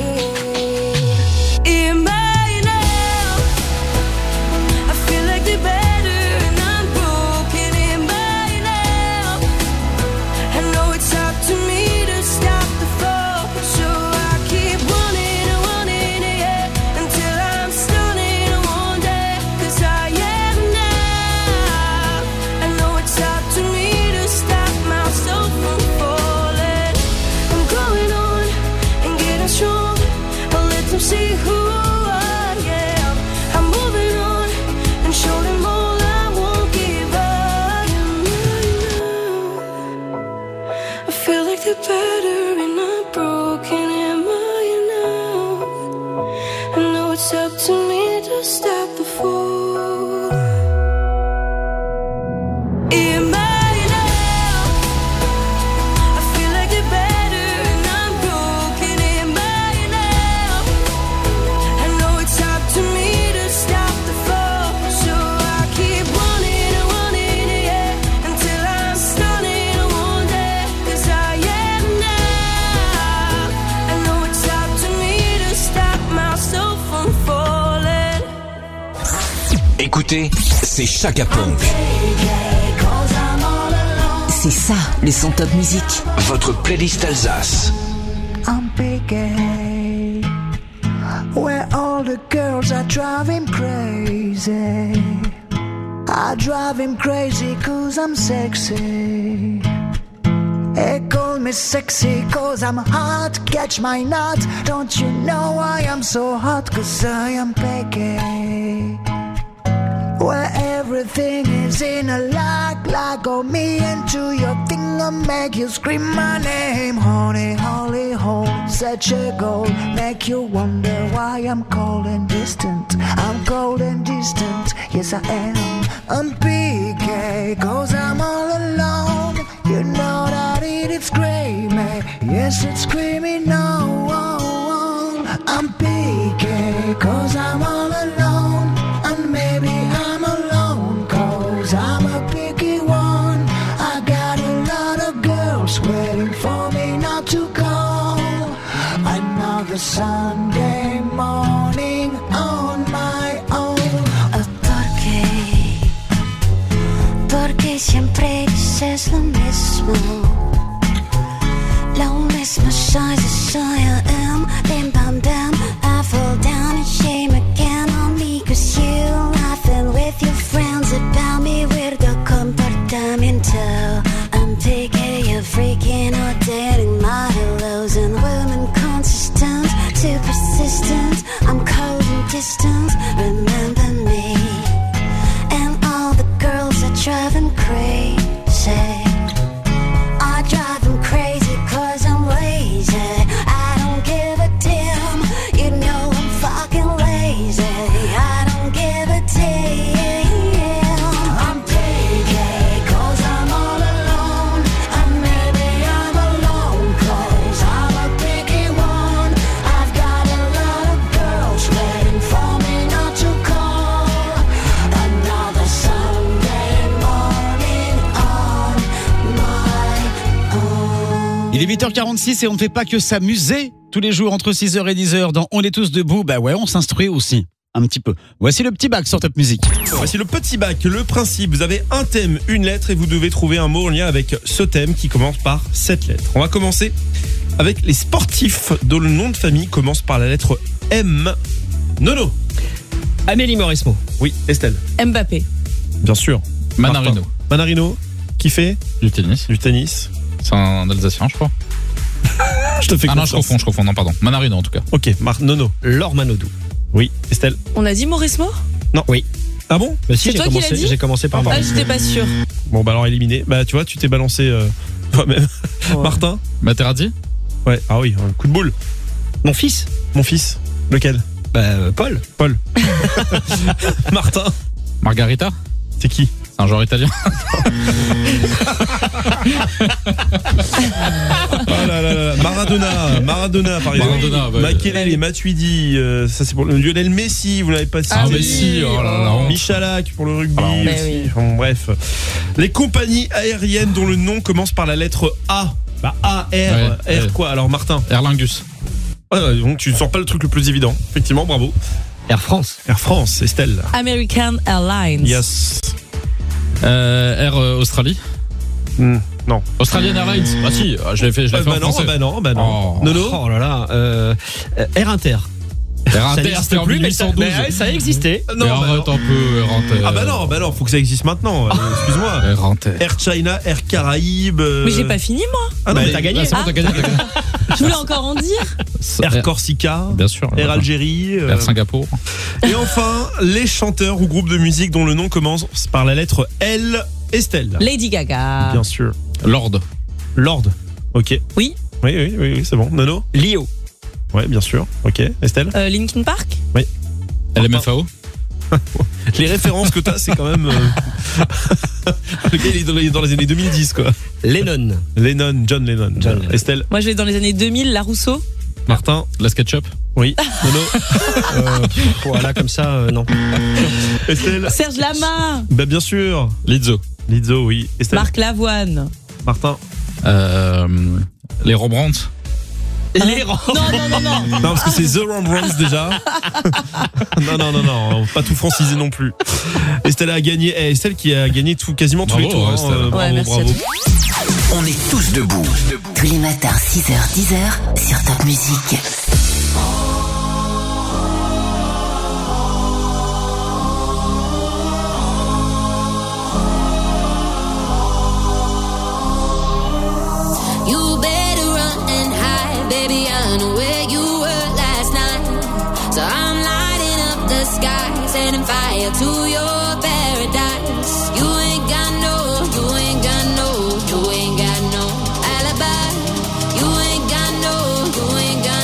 In my now, I feel like the better and I'm broken. In my now, I know it's up to me to stop the fall, so I keep running and running, yeah, until I'm stunning one day, 'cause I am now. I know it's up to me to stop myself from falling. I'm going on and getting strong, I'll let them see who I am. I'm moving on and show them all I won't give up. I feel like the better and I'm broken. Am I now? I know it's up to me to stop the fall. In my now, I feel like the better and I'm broken. In my now, I know it's up to me to stop the fall, so I keep running and running, yeah, until I'm stunning one day, 'cause I am now. I know it's up to me to stop myself from falling. Écoutez, c'est Chaka Ponk. C'est ça, le son top musique. Votre playlist Alsace. I'm picky, where all the girls are driving crazy. I drive him crazy 'cause I'm sexy. They call me sexy 'cause I'm hot, catch my nut. Don't you know I am so hot 'cause I am picky, where everything is in a lock, lock on me into your thing and make you scream my name, honey, holy holy. such a goal, make you wonder why I'm cold and distant. I'm cold and distant, yes I am. I'm P K, cause I'm all alone. You know that it, it's screaming, yes it's screaming no. I'm P K, cause I'm all alone. And maybe I'm alone, cause I'm a picky one. I got a lot of girls waiting for me not to go. Another Sunday morning on my own. Porque, porque siempre dices lo mismo. Lonely size I am. Bam bam bam, I fall down and shame again on me. Cause you laughing with your friends about me. Weirdo comportamiento. I'm taking you freaking or dating my hellos. And women consistent, too persistent. I'm cold and distant, remember me. And all the girls are driving crazy. I drive them crazy cause I'm lazy. I don't give a damn, you know I'm fucking lazy. I don't give a damn. I'm P K cause I'm all alone. And maybe I'm alone cause I'm a picky one. I've got a lot of girls waiting for me not to call. Another Sunday morning on my own. Il est huit heures quarante-six et on ne fait pas que s'amuser tous les jours entre six heures et dix heures dans On est tous debout. Bah ouais, on s'instruit aussi. Un petit peu. Voici le petit bac sur Top Music. Voici le petit bac. Le principe, vous avez un thème, une lettre et vous devez trouver un mot en lien avec ce thème qui commence par cette lettre. On va commencer avec les sportifs dont le nom de famille commence par la lettre M. Nono. Amélie Mauresmo. Oui, Estelle. Mbappé. Bien sûr. Manarino. Martin. Manarino. Qui fait Du tennis. Du tennis. C'est un Alsacien, je crois. Je te fais Ah non, confiance. je confonds, je confonds. Non, pardon. Manarino, en tout cas. Ok, Mar- Nono. Laure Manodou. Oui, Estelle. On a dit Mauresmo? Non. Oui. Ah bon? Bah si, C'est j'ai toi qui commencé, l'as dit j'ai commencé par Ah, j'étais pas sûre. Bon, bah alors éliminé. Bah tu vois, tu t'es balancé euh, toi-même. Martin. Materazzi. Ouais. Ah oui, un coup de boule. Mon fils. Mon fils. Lequel? Bah euh, Paul. Paul. Martin. Margarita. C'est qui? C'est un joueur italien. Oh là là là. Maradona, Maradona par exemple. Maradona, bah, Makelele, Matuidi, euh, ça c'est pour le Lionel Messi, vous l'avez pas cité. Ah, Messi, oh là là, honte. Michalak pour le rugby Ah, honte. aussi. Mais oui. Enfin, bref. Les compagnies aériennes dont le nom commence par la lettre A. Bah A, R, Ouais, R ouais. quoi? Alors Martin. Aer Lingus. Ah, donc tu ne sors pas le truc le plus évident. Effectivement, bravo. Air France. Air France, Estelle. American Airlines. Yes. Euh, Air euh, Australie. Hmm, non. Australian Airlines. Ah si, ah, je l'ai fait, je l'ai Euh, fait bah en non, français. bah non, bah non. Oh. Nono. Oh là là. Euh, euh, Air Inter. Air Ça Inter, n'existe c'était en plus, mais ça, mille huit cent douze. mais ouais, ça existait. Non, Mais bah arrête non. un peu, Air Inter. Ah bah non, bah non, faut que ça existe maintenant. euh, Excuse-moi. Air Inter. Air China, Air Caraïbes. euh, Mais j'ai pas fini, moi. Ah non, Bah, mais t'as gagné. Ah, c'est bon, t'as gagné, t'as gagné. Je voulais encore en dire. Air Corsica. Bien sûr. Air Algérie. euh, Air Singapour. Et enfin, les chanteurs ou groupes de musique dont le nom commence par la lettre L. Estelle. Lady Gaga. Bien sûr. Lord. Lord. Ok. Oui. Oui, oui, oui, oui, c'est bon. Nono. Lio. Ouais, bien sûr. Ok. Estelle. Euh, Linkin Park. L M F A O. Les références que t'as, c'est quand même. euh, Le gars, il est dans les, dans les années deux mille dix, quoi. Lennon. Lennon, John Lennon. John Lennon. Estelle. Moi, je vais dans les années deux mille, La Rousseau. Martin. La SketchUp. Oui. Nono. Euh, pff, voilà, comme ça, euh, non. Estelle. Serge Lama. Bah, bien sûr. Lizzo. Lizzo, oui. Estelle. Marc Lavoine. Martin. Euh, les Rembrandt. Les rangs. Non, non, non, non. Non, parce que c'est The Rembrandts déjà. non, non, non, non, pas tout franciser non plus. Estelle a gagné, eh, Estelle qui a gagné tout, quasiment tous Bravo, les tours. hein, Estelle. euh, Ouais, bravo, merci à bravo. toi. On est tous debout. Tous les matins, six heures dix sur Top Music. You better run and hide, baby. I know where you were last night. So I'm lighting up the sky, setting fire to your paradise. You ain't got no, you ain't got no, you ain't got no alibi. You ain't got no, you ain't got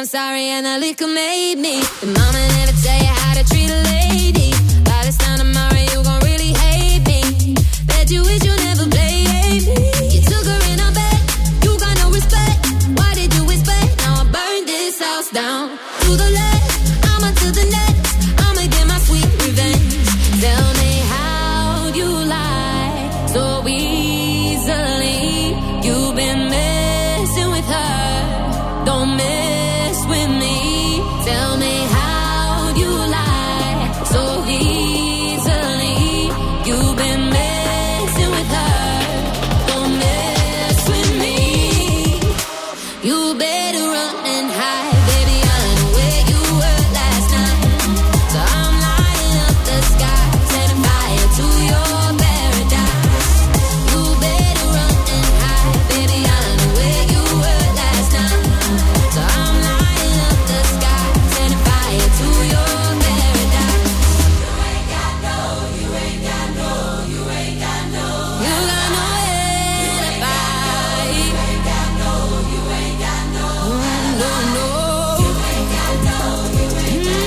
sorry and the liquor made me. The mama never tell you how to treat a lady. By this time tomorrow you gon' really hate me. Bet you wish you never played me. You took her in her bed, you got no respect. Why did you expect? Now I burn this house down. To the left, I'ma to the next. I'ma get my sweet revenge. Tell me how you lie so easily. You've been messing with her. Don't mess with me. Tell me how you lie so easily. You've been messing with her. Don't mess with me. You better run and hide, baby. I know where you were last night. So I'm lighting up the sky, setting fire to your paradise. You better run and hide, baby. I know where you were last night. So I'm lighting up the sky, setting fire to your paradise. You ain't got no, you ain't got no, you ain't got no. You got no alibi. You ain't got no, you ain't got no. No, no. You ain't got no, you ain't got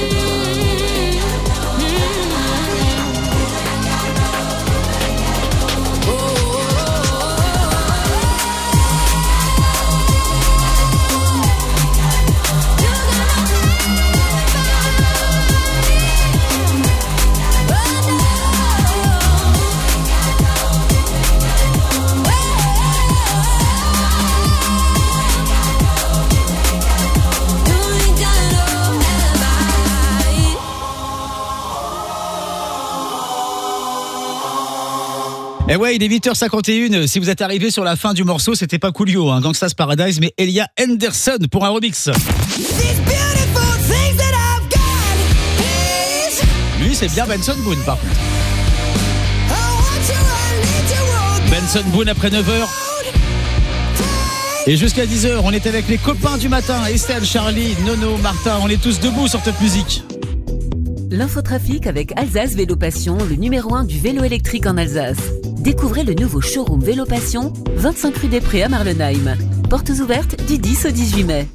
Eh ouais, il est huit heures cinquante et une. Si vous êtes arrivé sur la fin du morceau, c'était pas Coolio, hein, Gangsta's Paradise, mais Elia Henderson pour un remix. Lui, c'est bien Benson Boone, par contre. Benson Boone après neuf heures. Et jusqu'à dix heures, on est avec les copains du matin. Estelle, Charlie, Nono, Martin, on est tous debout sur Top Music. L'infotrafic avec Alsace Vélo Passion, le numéro un du vélo électrique en Alsace. Découvrez le nouveau showroom Vélo Passion, vingt-cinq rue des Prés à Marlenheim. Portes ouvertes du dix au dix-huit mai.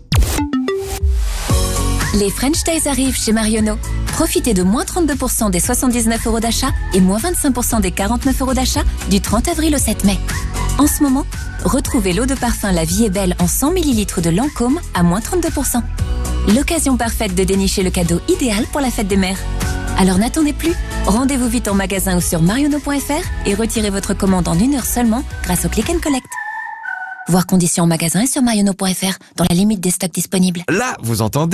Les French Days arrivent chez Marionneau. Profitez de moins trente-deux pour cent des soixante-dix-neuf euros d'achat et moins vingt-cinq pour cent des quarante-neuf euros d'achat du trente avril au sept mai. En ce moment, retrouvez l'eau de parfum La Vie est Belle en cent millilitres de Lancôme à moins trente-deux pour cent. L'occasion parfaite de dénicher le cadeau idéal pour la fête des mères. Alors n'attendez plus, rendez-vous vite en magasin ou sur marionneau point f r et retirez votre commande en une heure seulement grâce au Click and Collect. Voir conditions en magasin et sur marionneau point f r dans la limite des stocks disponibles. Là, vous entendez ?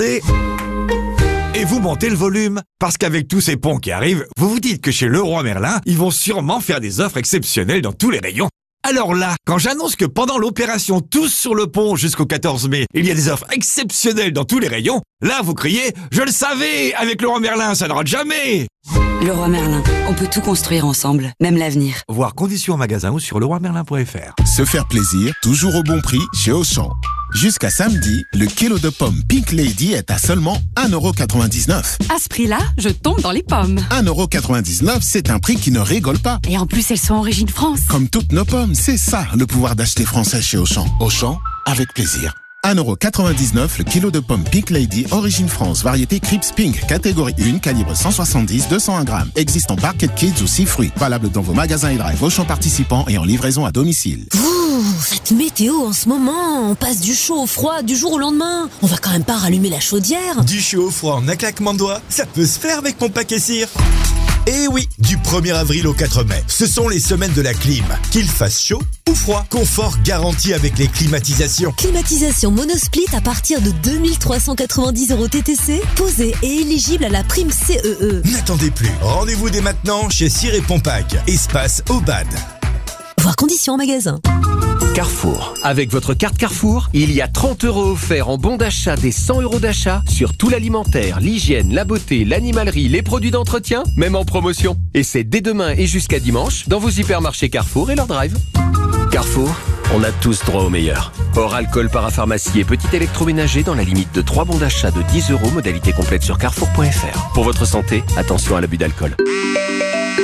Et vous montez le volume. Parce qu'avec tous ces ponts qui arrivent, vous vous dites que chez Leroy Merlin, ils vont sûrement faire des offres exceptionnelles dans tous les rayons. Alors là, quand j'annonce que pendant l'opération Tous sur le pont jusqu'au quatorze mai, il y a des offres exceptionnelles dans tous les rayons, là vous criez « Je le savais, avec Leroy Merlin, ça ne rate jamais !» Leroy Merlin, on peut tout construire ensemble, même l'avenir. Voir conditions en magasin ou sur leroy merlin point f r. Se faire plaisir, toujours au bon prix chez Auchan. Jusqu'à samedi, le kilo de pommes Pink Lady est à seulement un euro quatre-vingt-dix-neuf. À ce prix-là, je tombe dans les pommes. un euro quatre-vingt-dix-neuf, c'est un prix qui ne rigole pas. Et en plus, elles sont origine France. Comme toutes nos pommes, c'est ça le pouvoir d'acheter français chez Auchan. Auchan, avec plaisir. un euro quatre-vingt-dix-neuf le kilo de pommes Pink Lady, origine France, variété Crips Pink, catégorie un, calibre cent soixante-dix, deux cent un grammes. Existe en Barquet Kids ou six fruits. Valable dans vos magasins et drive Auchan participants et en livraison à domicile. Ouh, cette météo en ce moment, on passe du chaud au froid du jour au lendemain. On va quand même pas rallumer la chaudière. Du chaud au froid en un claquement de doigts, ça peut se faire avec mon paquet cire. Et oui, du premier avril au quatre mai, ce sont les semaines de la clim. Qu'il fasse chaud ou froid, confort garanti avec les climatisations. Climatisation monosplit à partir de deux mille trois cent quatre-vingt-dix euros T T C, posé et éligible à la prime C E E. N'attendez plus, rendez-vous dès maintenant chez Cire et Pompac, espace Aubade. Voir conditions en magasin. Carrefour. Avec votre carte Carrefour, il y a trente euros offerts en bon d'achat des cent euros d'achat sur tout l'alimentaire, l'hygiène, la beauté, l'animalerie, les produits d'entretien, même en promotion. Et c'est dès demain et jusqu'à dimanche dans vos hypermarchés Carrefour et leur drive. Carrefour, on a tous droit au meilleur. Hors alcool, parapharmacie et petit électroménager dans la limite de trois bons d'achat de dix euros, modalité complète sur carrefour point f r. Pour votre santé, attention à l'abus d'alcool.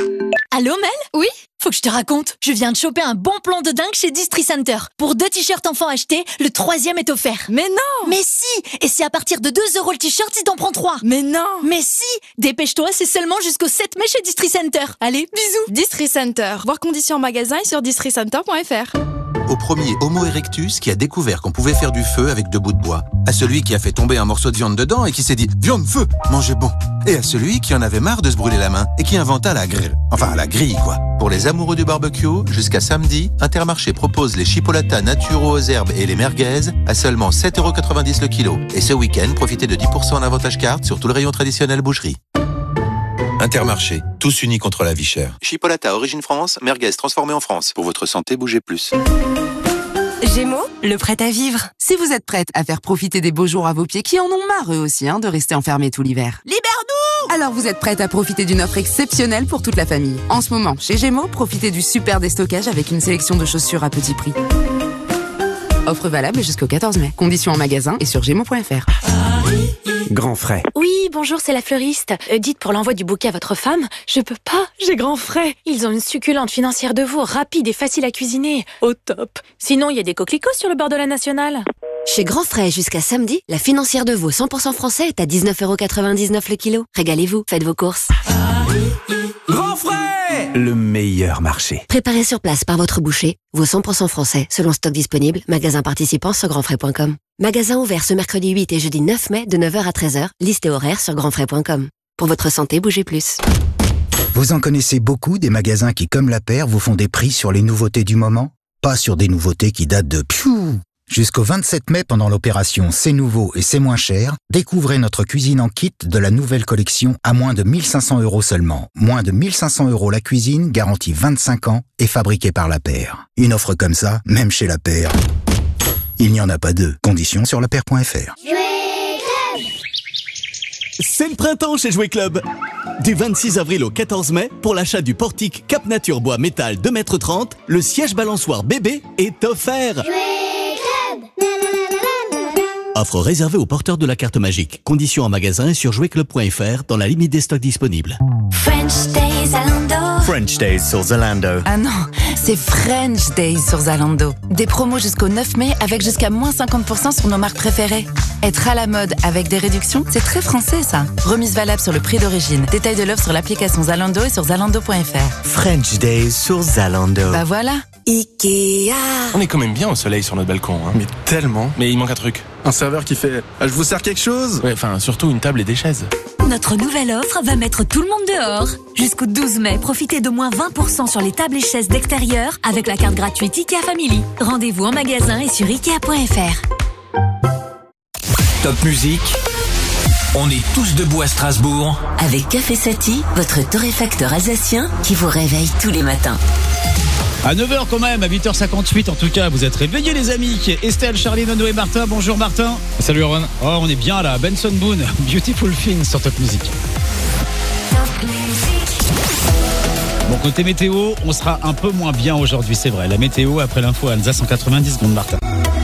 Allô Mel ? Oui ? Faut que je te raconte. Je viens de choper un bon plan de dingue chez Distri Center. Pour deux t-shirts enfants achetés, le troisième est offert. Mais non ! Mais si ! Et c'est à partir de deux euros le t-shirt si t'en prends trois. Mais non ! Mais si ! Dépêche-toi, c'est seulement jusqu'au sept mai chez Distri Center. Allez, bisous ! Distri Center. Voir conditions en magasin et sur distri center point f r. Au premier Homo erectus qui a découvert qu'on pouvait faire du feu avec deux bouts de bois. À celui qui a fait tomber un morceau de viande dedans et qui s'est dit « Viande, feu, mangez bon !» Et à celui qui en avait marre de se brûler la main et qui inventa la grille. Enfin, la grille, quoi. Pour les amoureux du barbecue, jusqu'à samedi, Intermarché propose les chipolatas naturaux aux herbes et les merguez à seulement sept euros quatre-vingt-dix le kilo. Et ce week-end, profitez de dix pour cent en avantage carte sur tout le rayon traditionnel boucherie. Intermarché, tous unis contre la vie chère. Chipolata Origine France, merguez transformée en France. Pour votre santé, bougez plus. Gémeaux, le prêt à vivre. Si vous êtes prête à faire profiter des beaux jours à vos pieds qui en ont marre eux aussi hein, de rester enfermés tout l'hiver. Libère-nous ! Alors vous êtes prête à profiter d'une offre exceptionnelle pour toute la famille. En ce moment, chez Gémeaux, profitez du super déstockage avec une sélection de chaussures à petit prix. Offre valable jusqu'au quatorze mai. Conditions en magasin et sur gémeaux point f r. Grand frais. Oui, bonjour, c'est la fleuriste. Euh, dites pour l'envoi du bouquet à votre femme, je peux pas, j'ai grand frais. Ils ont une succulente financière de veau, rapide et facile à cuisiner. Au top. Sinon, il y a des coquelicots sur le bord de la nationale. Chez Grand Frais, jusqu'à samedi, la financière de veau cent pour cent français est à dix-neuf euros quatre-vingt-dix-neuf le kilo. Régalez-vous, faites vos courses. Grand frais, le meilleur marché. Préparé sur place par votre boucher, veau cent pour cent français, selon stock disponible, magasin participant sur grand frais point com. Magasin ouvert ce mercredi huit et jeudi neuf mai de neuf heures à treize heures, liste et horaire sur grand frais point com. Pour votre santé, bougez plus. Vous en connaissez beaucoup des magasins qui, comme la paire, vous font des prix sur les nouveautés du moment? Pas sur des nouveautés qui datent de piou. Jusqu'au vingt-sept mai, pendant l'opération C'est nouveau et c'est moins cher, découvrez notre cuisine en kit de la nouvelle collection à moins de mille cinq cents euros seulement. Moins de mille cinq cents euros la cuisine, garantie vingt-cinq ans et fabriquée par la paire. Une offre comme ça, même chez la paire, il n'y en a pas deux. Conditions sur la paire point f r. C'est le printemps chez Jouet Club. Du vingt-six avril au quatorze mai, pour l'achat du portique Cap Nature Bois Métal deux mètres trente, le siège balançoire bébé est offert. Offre réservée aux porteurs de la carte magique. Conditions en magasin et sur jouet club point f r dans la limite des stocks disponibles. French Days Zalando. French Days sur Zalando. Ah non, c'est French Days sur Zalando. Des promos jusqu'au neuf mai avec jusqu'à moins cinquante pour cent sur nos marques préférées. Être à la mode avec des réductions, c'est très français ça. Remise valable sur le prix d'origine. Détail de l'offre sur l'application Zalando et sur zalando point f r. French Days sur Zalando. Bah voilà. Ikea. On est quand même bien au soleil sur notre balcon, hein. Mais tellement. Mais il manque un truc. Un serveur qui fait ah, « Je vous sers quelque chose ?» Ouais, enfin, surtout une table et des chaises. Notre nouvelle offre va mettre tout le monde dehors. Jusqu'au douze mai, profitez de moins vingt pour cent sur les tables et chaises d'extérieur avec la carte gratuite Ikea Family. Rendez-vous en magasin et sur ikea point f r. Top musique. On est tous debout à Strasbourg. Avec Café Sati, votre torréfacteur alsacien qui vous réveille tous les matins. À neuf heures quand même, à huit heures cinquante-huit en tout cas, vous êtes réveillés les amis. Estelle, Charlie, Nono et Martin. Bonjour Martin. Salut Erwan. Oh, on est bien là. Benson Boone, Beautiful Things sur Top Music. Bon, côté météo, on sera un peu moins bien aujourd'hui, c'est vrai. La météo après l'info à Alsace en quatre-vingt-dix secondes, Martin.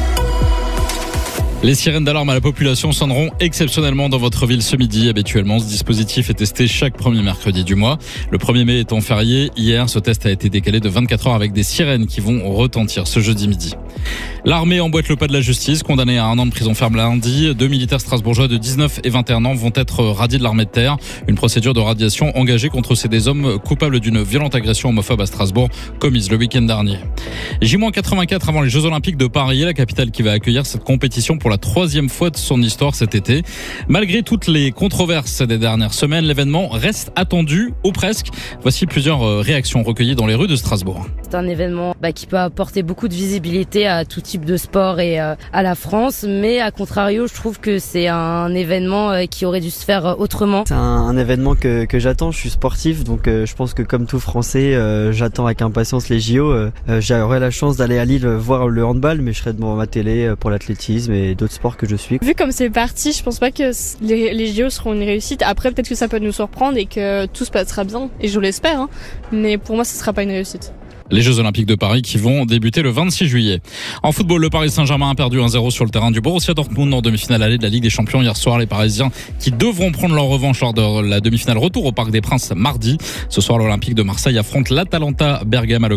Les sirènes d'alarme à la population sonneront exceptionnellement dans votre ville ce midi. Habituellement, ce dispositif est testé chaque premier mercredi du mois. Le premier mai étant férié, hier, ce test a été décalé de vingt-quatre heures avec des sirènes qui vont retentir ce jeudi midi. L'armée emboîte le pas de la justice. Condamnés à un an de prison ferme lundi, deux militaires strasbourgeois de dix-neuf et vingt et un ans vont être radiés de l'armée de terre. Une procédure de radiation engagée contre ces des hommes coupables d'une violente agression homophobe à Strasbourg commise le week-end dernier. J quatre-vingt-quatre avant les Jeux Olympiques de Paris, la capitale qui va accueillir cette compétition pour la troisième fois de son histoire cet été. Malgré toutes les controverses des dernières semaines, l'événement reste attendu, ou presque. Voici plusieurs réactions recueillies dans les rues de Strasbourg. C'est un événement bah, qui peut apporter beaucoup de visibilité à tout type de sport et euh, à la France, mais à contrario, je trouve que c'est un événement euh, qui aurait dû se faire euh, autrement. C'est un, un événement que, que j'attends, je suis sportif, donc euh, je pense que comme tout Français, euh, j'attends avec impatience les J O. Euh, j'aurai la chance d'aller à Lille voir le handball, mais je serai devant ma télé pour l'athlétisme et d'autres sports que je suis. Vu comme c'est parti, je pense pas que les, les J O seront une réussite. Après, peut-être que ça peut nous surprendre et que tout se passera bien, et je l'espère, hein. Mais pour moi, ce sera pas une réussite. les Jeux Olympiques de Paris qui vont débuter le vingt-six juillet. En football, le Paris Saint-Germain a perdu un zéro sur le terrain du Borussia Dortmund en demi-finale allée de la Ligue des Champions hier soir. Les Parisiens qui devront prendre leur revanche lors de la demi-finale retour au Parc des Princes mardi. Ce soir, l'Olympique de Marseille affronte l'Atalanta Bergame à